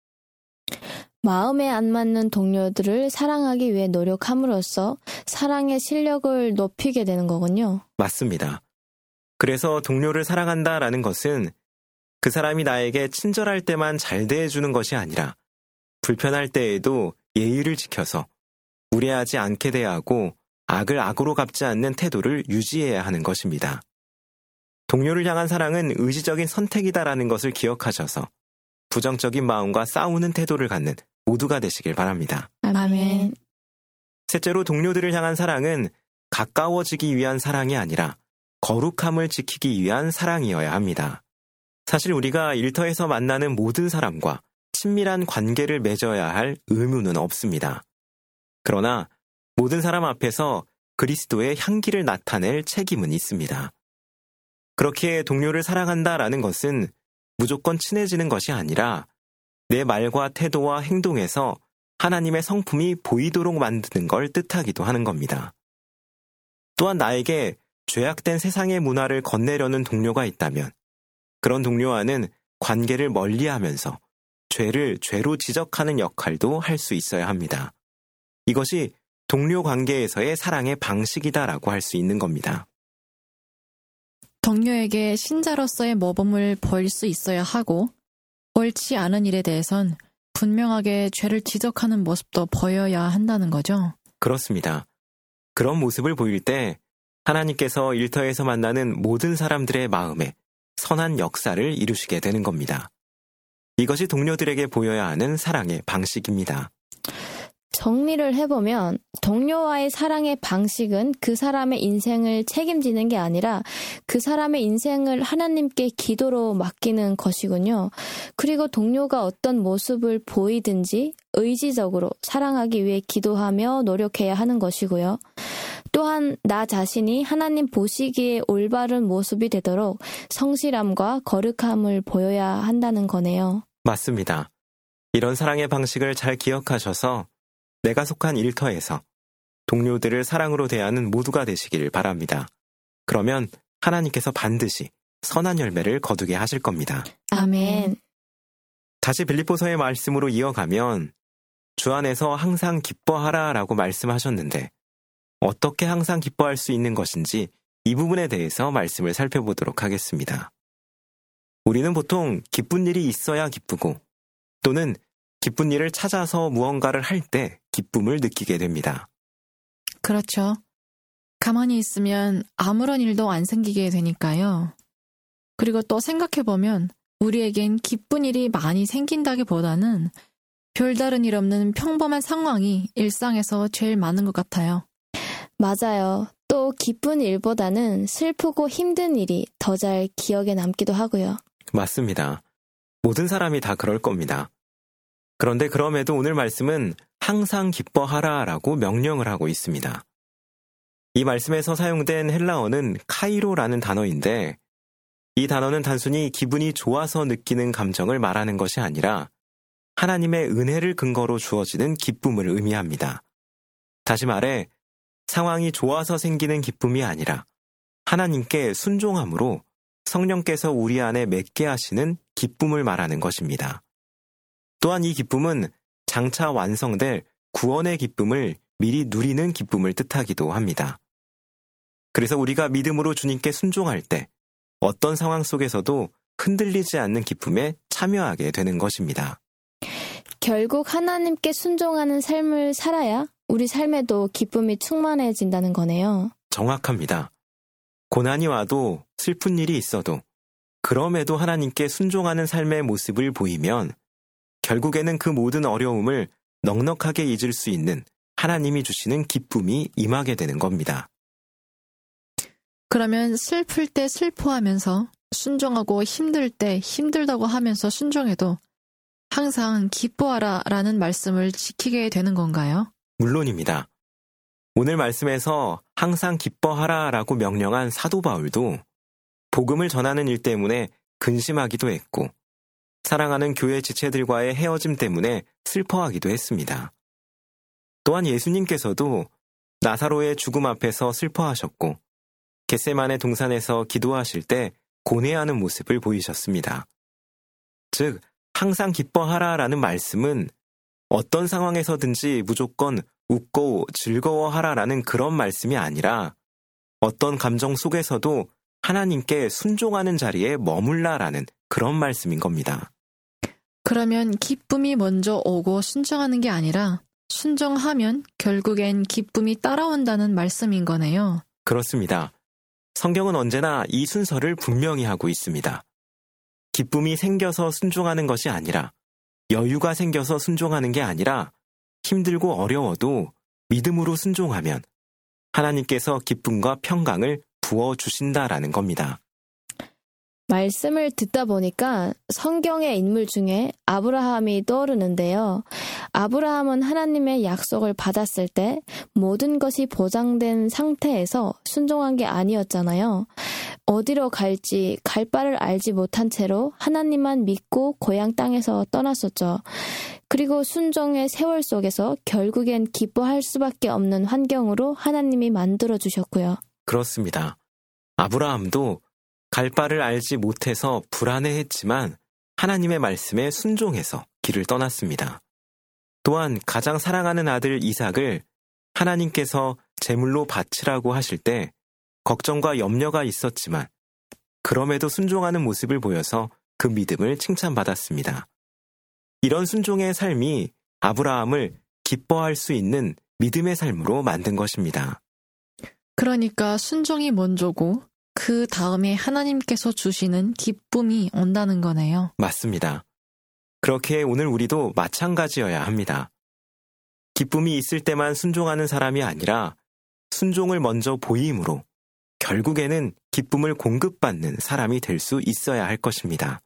마음에 안 맞는 동료들을 사랑하기 위해 노력함으로써 사랑의 실력을 높이게 되는 거군요. 맞습니다. 그래서 동료를 사랑한다라는 것은 그 사람이 나에게 친절할 때만 잘 대해주는 것이 아니라 불편할 때에도 예의를 지켜서 무례하지 않게 대하고 악을 악으로 갚지 않는 태도를 유지해야 하는 것입니다. 동료를 향한 사랑은 의지적인 선택이다라는 것을 기억하셔서 부정적인 마음과 싸우는 태도를 갖는 모두가 되시길 바랍니다. 아멘. 셋째로 동료들을 향한 사랑은 가까워지기 위한 사랑이 아니라 거룩함을 지키기 위한 사랑이어야 합니다. 사실 우리가 일터에서 만나는 모든 사람과 친밀한 관계를 맺어야 할 의무는 없습니다. 그러나 모든 사람 앞에서 그리스도의 향기를 나타낼 책임은 있습니다. 그렇기에 동료를 사랑한다라는 것은 무조건 친해지는 것이 아니라 내 말과 태도와 행동에서 하나님의 성품이 보이도록 만드는 걸 뜻하기도 하는 겁니다. 또한 나에게 죄악된 세상의 문화를 건네려는 동료가 있다면 그런 동료와는 관계를 멀리하면서 죄를 죄로 지적하는 역할도 할 수 있어야 합니다. 이것이 동료 관계에서의 사랑의 방식이다라고 할 수 있는 겁니다. 동료에게 신자로서의 모범을 보일 수 있어야 하고 옳지 않은 일에 대해선 분명하게 죄를 지적하는 모습도 보여야 한다는 거죠. 그렇습니다. 그런 모습을 보일 때 하나님께서 일터에서 만나는 모든 사람들의 마음에 선한 역사를 이루시게 되는 겁니다. 이것이 동료들에게 보여야 하는 사랑의 방식입니다. 정리를 해보면 동료와의 사랑의 방식은 그 사람의 인생을 책임지는 게 아니라 그 사람의 인생을 하나님께 기도로 맡기는 것이군요. 그리고 동료가 어떤 모습을 보이든지 의지적으로 사랑하기 위해 기도하며 노력해야 하는 것이고요. 또한 나 자신이 하나님 보시기에 올바른 모습이 되도록 성실함과 거룩함을 보여야 한다는 거네요. 맞습니다. 이런 사랑의 방식을 잘 기억하셔서 내가 속한 일터에서 동료들을 사랑으로 대하는 모두가 되시길 바랍니다. 그러면 하나님께서 반드시 선한 열매를 거두게 하실 겁니다. 아멘. 다시 빌립보서의 말씀으로 이어가면 주 안에서 항상 기뻐하라 라고 말씀하셨는데 어떻게 항상 기뻐할 수 있는 것인지 이 부분에 대해서 말씀을 살펴보도록 하겠습니다. 우리는 보통 기쁜 일이 있어야 기쁘고 또는 기쁜 일을 찾아서 무언가를 할 때 기쁨을 느끼게 됩니다. 그렇죠. 가만히 있으면 아무런 일도 안 생기게 되니까요. 그리고 또 생각해보면 우리에겐 기쁜 일이 많이 생긴다기보다는 별다른 일 없는 평범한 상황이 일상에서 제일 많은 것 같아요. 맞아요. 또 기쁜 일보다는 슬프고 힘든 일이 더 잘 기억에 남기도 하고요. 맞습니다. 모든 사람이 다 그럴 겁니다. 그런데 그럼에도 오늘 말씀은 항상 기뻐하라 라고 명령을 하고 있습니다. 이 말씀에서 사용된 헬라어는 카이로라는 단어인데 이 단어는 단순히 기분이 좋아서 느끼는 감정을 말하는 것이 아니라 하나님의 은혜를 근거로 주어지는 기쁨을 의미합니다. 다시 말해 상황이 좋아서 생기는 기쁨이 아니라 하나님께 순종함으로 성령께서 우리 안에 맺게 하시는 기쁨을 말하는 것입니다. 또한 이 기쁨은 장차 완성될 구원의 기쁨을 미리 누리는 기쁨을 뜻하기도 합니다. 그래서 우리가 믿음으로 주님께 순종할 때 어떤 상황 속에서도 흔들리지 않는 기쁨에 참여하게 되는 것입니다. 결국 하나님께 순종하는 삶을 살아야 우리 삶에도 기쁨이 충만해진다는 거네요. 정확합니다. 고난이 와도 슬픈 일이 있어도 그럼에도 하나님께 순종하는 삶의 모습을 보이면 결국에는 그 모든 어려움을 넉넉하게 잊을 수 있는 하나님이 주시는 기쁨이 임하게 되는 겁니다. 그러면 슬플 때 슬퍼하면서 순종하고 힘들 때 힘들다고 하면서 순종해도 항상 기뻐하라 라는 말씀을 지키게 되는 건가요? 물론입니다. 오늘 말씀에서 항상 기뻐하라 라고 명령한 사도 바울도 복음을 전하는 일 때문에 근심하기도 했고 사랑하는 교회 지체들과의 헤어짐 때문에 슬퍼하기도 했습니다. 또한 예수님께서도 나사로의 죽음 앞에서 슬퍼하셨고 겟세마네 동산에서 기도하실 때 고뇌하는 모습을 보이셨습니다. 즉, 항상 기뻐하라 라는 말씀은 어떤 상황에서든지 무조건 웃고 즐거워하라 라는 그런 말씀이 아니라 어떤 감정 속에서도 하나님께 순종하는 자리에 머물라 라는 그런 말씀인 겁니다. 그러면 기쁨이 먼저 오고 순종하는 게 아니라 순종하면 결국엔 기쁨이 따라온다는 말씀인 거네요. 그렇습니다. 성경은 언제나 이 순서를 분명히 하고 있습니다. 기쁨이 생겨서 순종하는 것이 아니라 여유가 생겨서 순종하는 게 아니라 힘들고 어려워도 믿음으로 순종하면 하나님께서 기쁨과 평강을 부어주신다라는 겁니다. 말씀을 듣다 보니까 성경의 인물 중에 아브라함이 떠오르는데요. 아브라함은 하나님의 약속을 받았을 때 모든 것이 보장된 상태에서 순종한 게 아니었잖아요. 어디로 갈지 갈 바를 알지 못한 채로 하나님만 믿고 고향 땅에서 떠났었죠. 그리고 순종의 세월 속에서 결국엔 기뻐할 수밖에 없는 환경으로 하나님이 만들어주셨고요. 그렇습니다. 아브라함도 갈 바를 알지 못해서 불안해했지만 하나님의 말씀에 순종해서 길을 떠났습니다. 또한 가장 사랑하는 아들 이삭을 하나님께서 제물로 바치라고 하실 때 걱정과 염려가 있었지만 그럼에도 순종하는 모습을 보여서 그 믿음을 칭찬받았습니다. 이런 순종의 삶이 아브라함을 기뻐할 수 있는 믿음의 삶으로 만든 것입니다. 그러니까 순종이 먼저고 그 다음에 하나님께서 주시는 기쁨이 온다는 거네요. 맞습니다. 그렇게 오늘 우리도 마찬가지여야 합니다. 기쁨이 있을 때만 순종하는 사람이 아니라 순종을 먼저 보임으로 결국에는 기쁨을 공급받는 사람이 될 수 있어야 할 것입니다.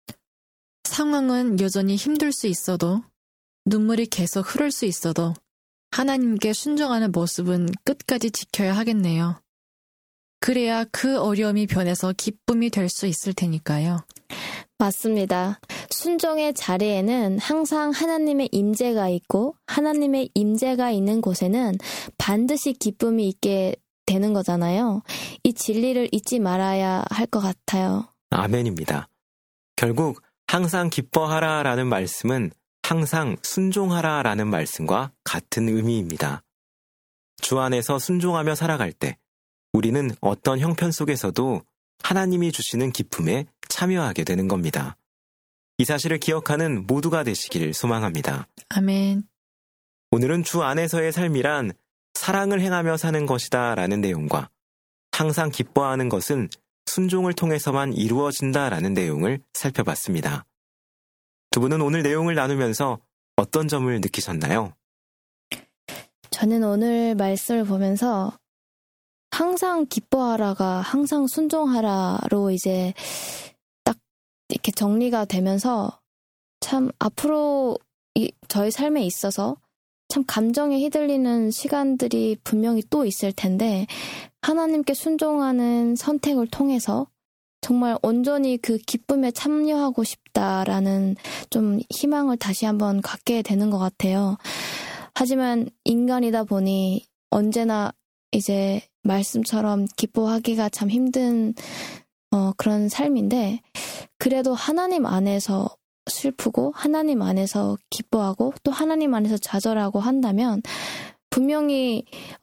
상황은 여전히 힘들 수 있어도 눈물이 계속 흐를 수 있어도 하나님께 순종하는 모습은 끝까지 지켜야 하겠네요. 그래야 그 어려움이 변해서 기쁨이 될 수 있을 테니까요. 맞습니다. 순종의 자리에는 항상 하나님의 임재가 있고 하나님의 임재가 있는 곳에는 반드시 기쁨이 있게 되는 거잖아요. 이 진리를 잊지 말아야 할 것 같아요. 아멘입니다. 결국 항상 기뻐하라라는 말씀은 항상 순종하라라는 말씀과 같은 의미입니다. 주 안에서 순종하며 살아갈 때 우리는 어떤 형편 속에서도 하나님이 주시는 기쁨에 참여하게 되는 겁니다. 이 사실을 기억하는 모두가 되시길 소망합니다. 아멘. 오늘은 주 안에서의 삶이란 사랑을 행하며 사는 것이다 라는 내용과 항상 기뻐하는 것은 순종을 통해서만 이루어진다라는 내용을 살펴봤습니다. 두 분은 오늘 내용을 나누면서 어떤 점을 느끼셨나요? 저는 오늘 말씀을 보면서 항상 기뻐하라가 항상 순종하라로 이제 딱 이렇게 정리가 되면서 참 앞으로 저희 삶에 있어서 참 감정에 휘둘리는 시간들이 분명히 또 있을 텐데 하나님께 순종하는 선택을 통해서 정말 온전히 그 기쁨에 참여하고 싶다라는 좀 희망을 다시 한번 갖게 되는 것 같아요. 하지만 인간이다 보니 언제나 이제 말씀처럼 기뻐하기가 참 힘든 그런 삶인데 그래도 하나님 안에서 슬프고 하나님 안에서 기뻐하고 또 하나님 안에서 좌절하고 한다면 분명히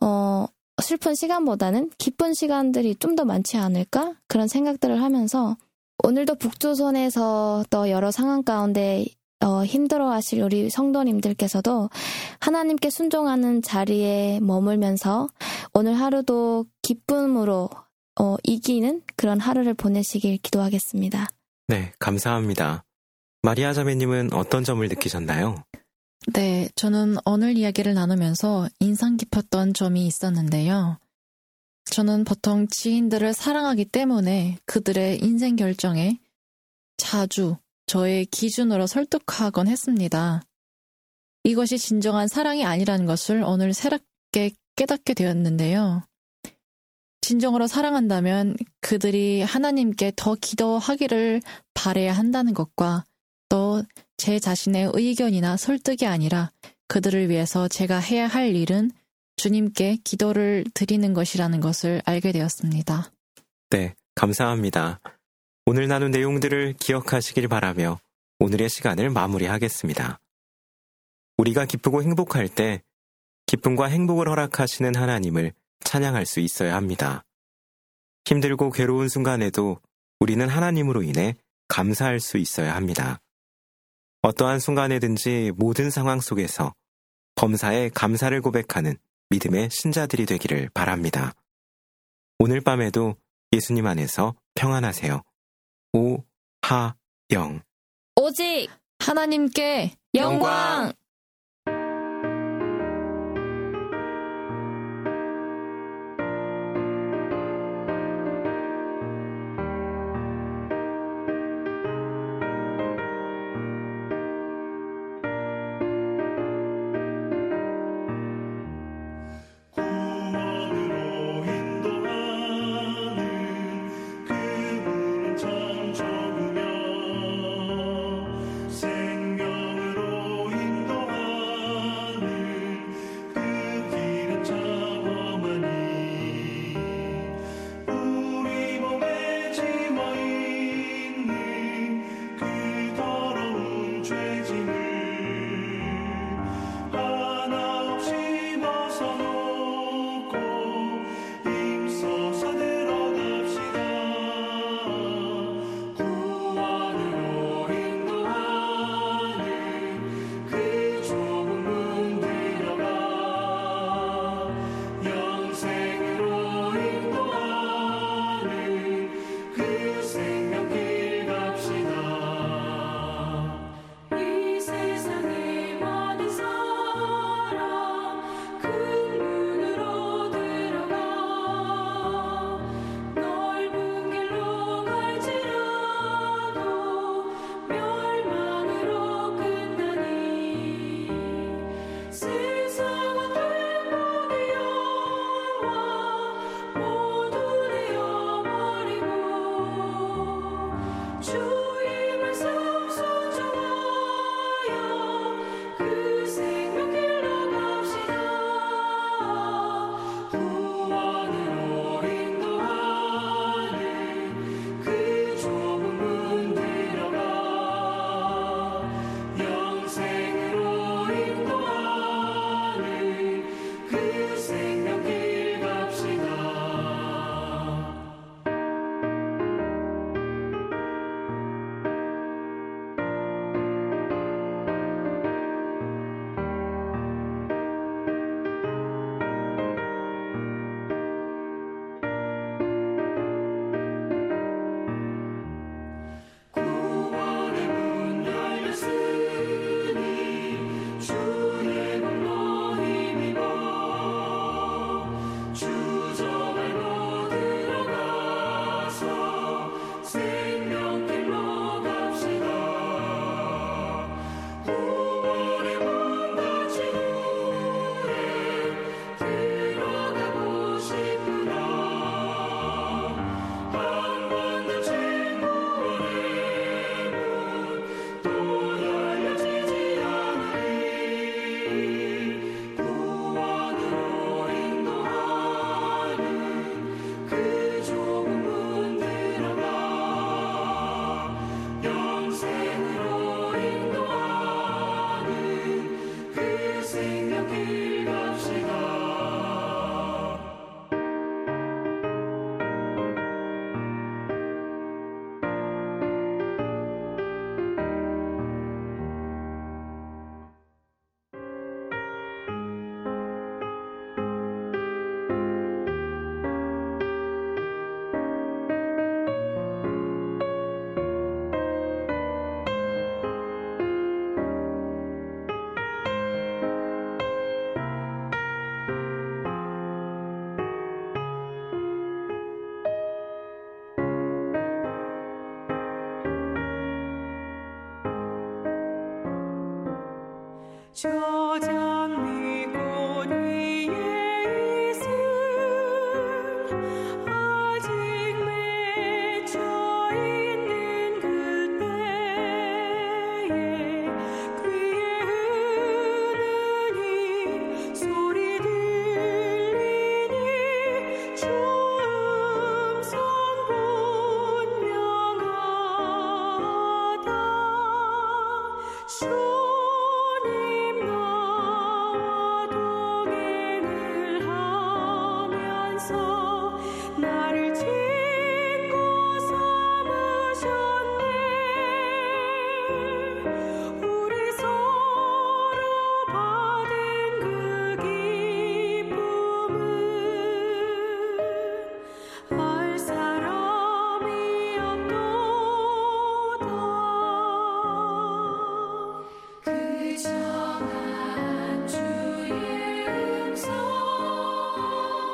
슬픈 시간보다는 기쁜 시간들이 좀 더 많지 않을까? 그런 생각들을 하면서 오늘도 북조선에서 또 여러 상황 가운데 힘들어하실 우리 성도님들께서도 하나님께 순종하는 자리에 머물면서 오늘 하루도 기쁨으로 이기는 그런 하루를 보내시길 기도하겠습니다. 네, 감사합니다. 마리아 자매님은 어떤 점을 느끼셨나요? 네, 저는 오늘 이야기를 나누면서 인상 깊었던 점이 있었는데요. 저는 보통 지인들을 사랑하기 때문에 그들의 인생 결정에 자주 저의 기준으로 설득하곤 했습니다. 이것이 진정한 사랑이 아니라는 것을 오늘 새롭게 깨닫게 되었는데요. 진정으로 사랑한다면 그들이 하나님께 더 기도하기를 바라야 한다는 것과 또 제 자신의 의견이나 설득이 아니라 그들을 위해서 제가 해야 할 일은 주님께 기도를 드리는 것이라는 것을 알게 되었습니다. 네, 감사합니다. 오늘 나눈 내용들을 기억하시길 바라며 오늘의 시간을 마무리하겠습니다. 우리가 기쁘고 행복할 때 기쁨과 행복을 허락하시는 하나님을 찬양할 수 있어야 합니다. 힘들고 괴로운 순간에도 우리는 하나님으로 인해 감사할 수 있어야 합니다. 어떠한 순간에든지 모든 상황 속에서 범사에 감사를 고백하는 믿음의 신자들이 되기를 바랍니다. 오늘 밤에도 예수님 안에서 평안하세요. 오하영 오직 하나님께 영광! 구원으로 인도하는 그분은 참 좋으며 생명으로 인도하는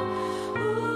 우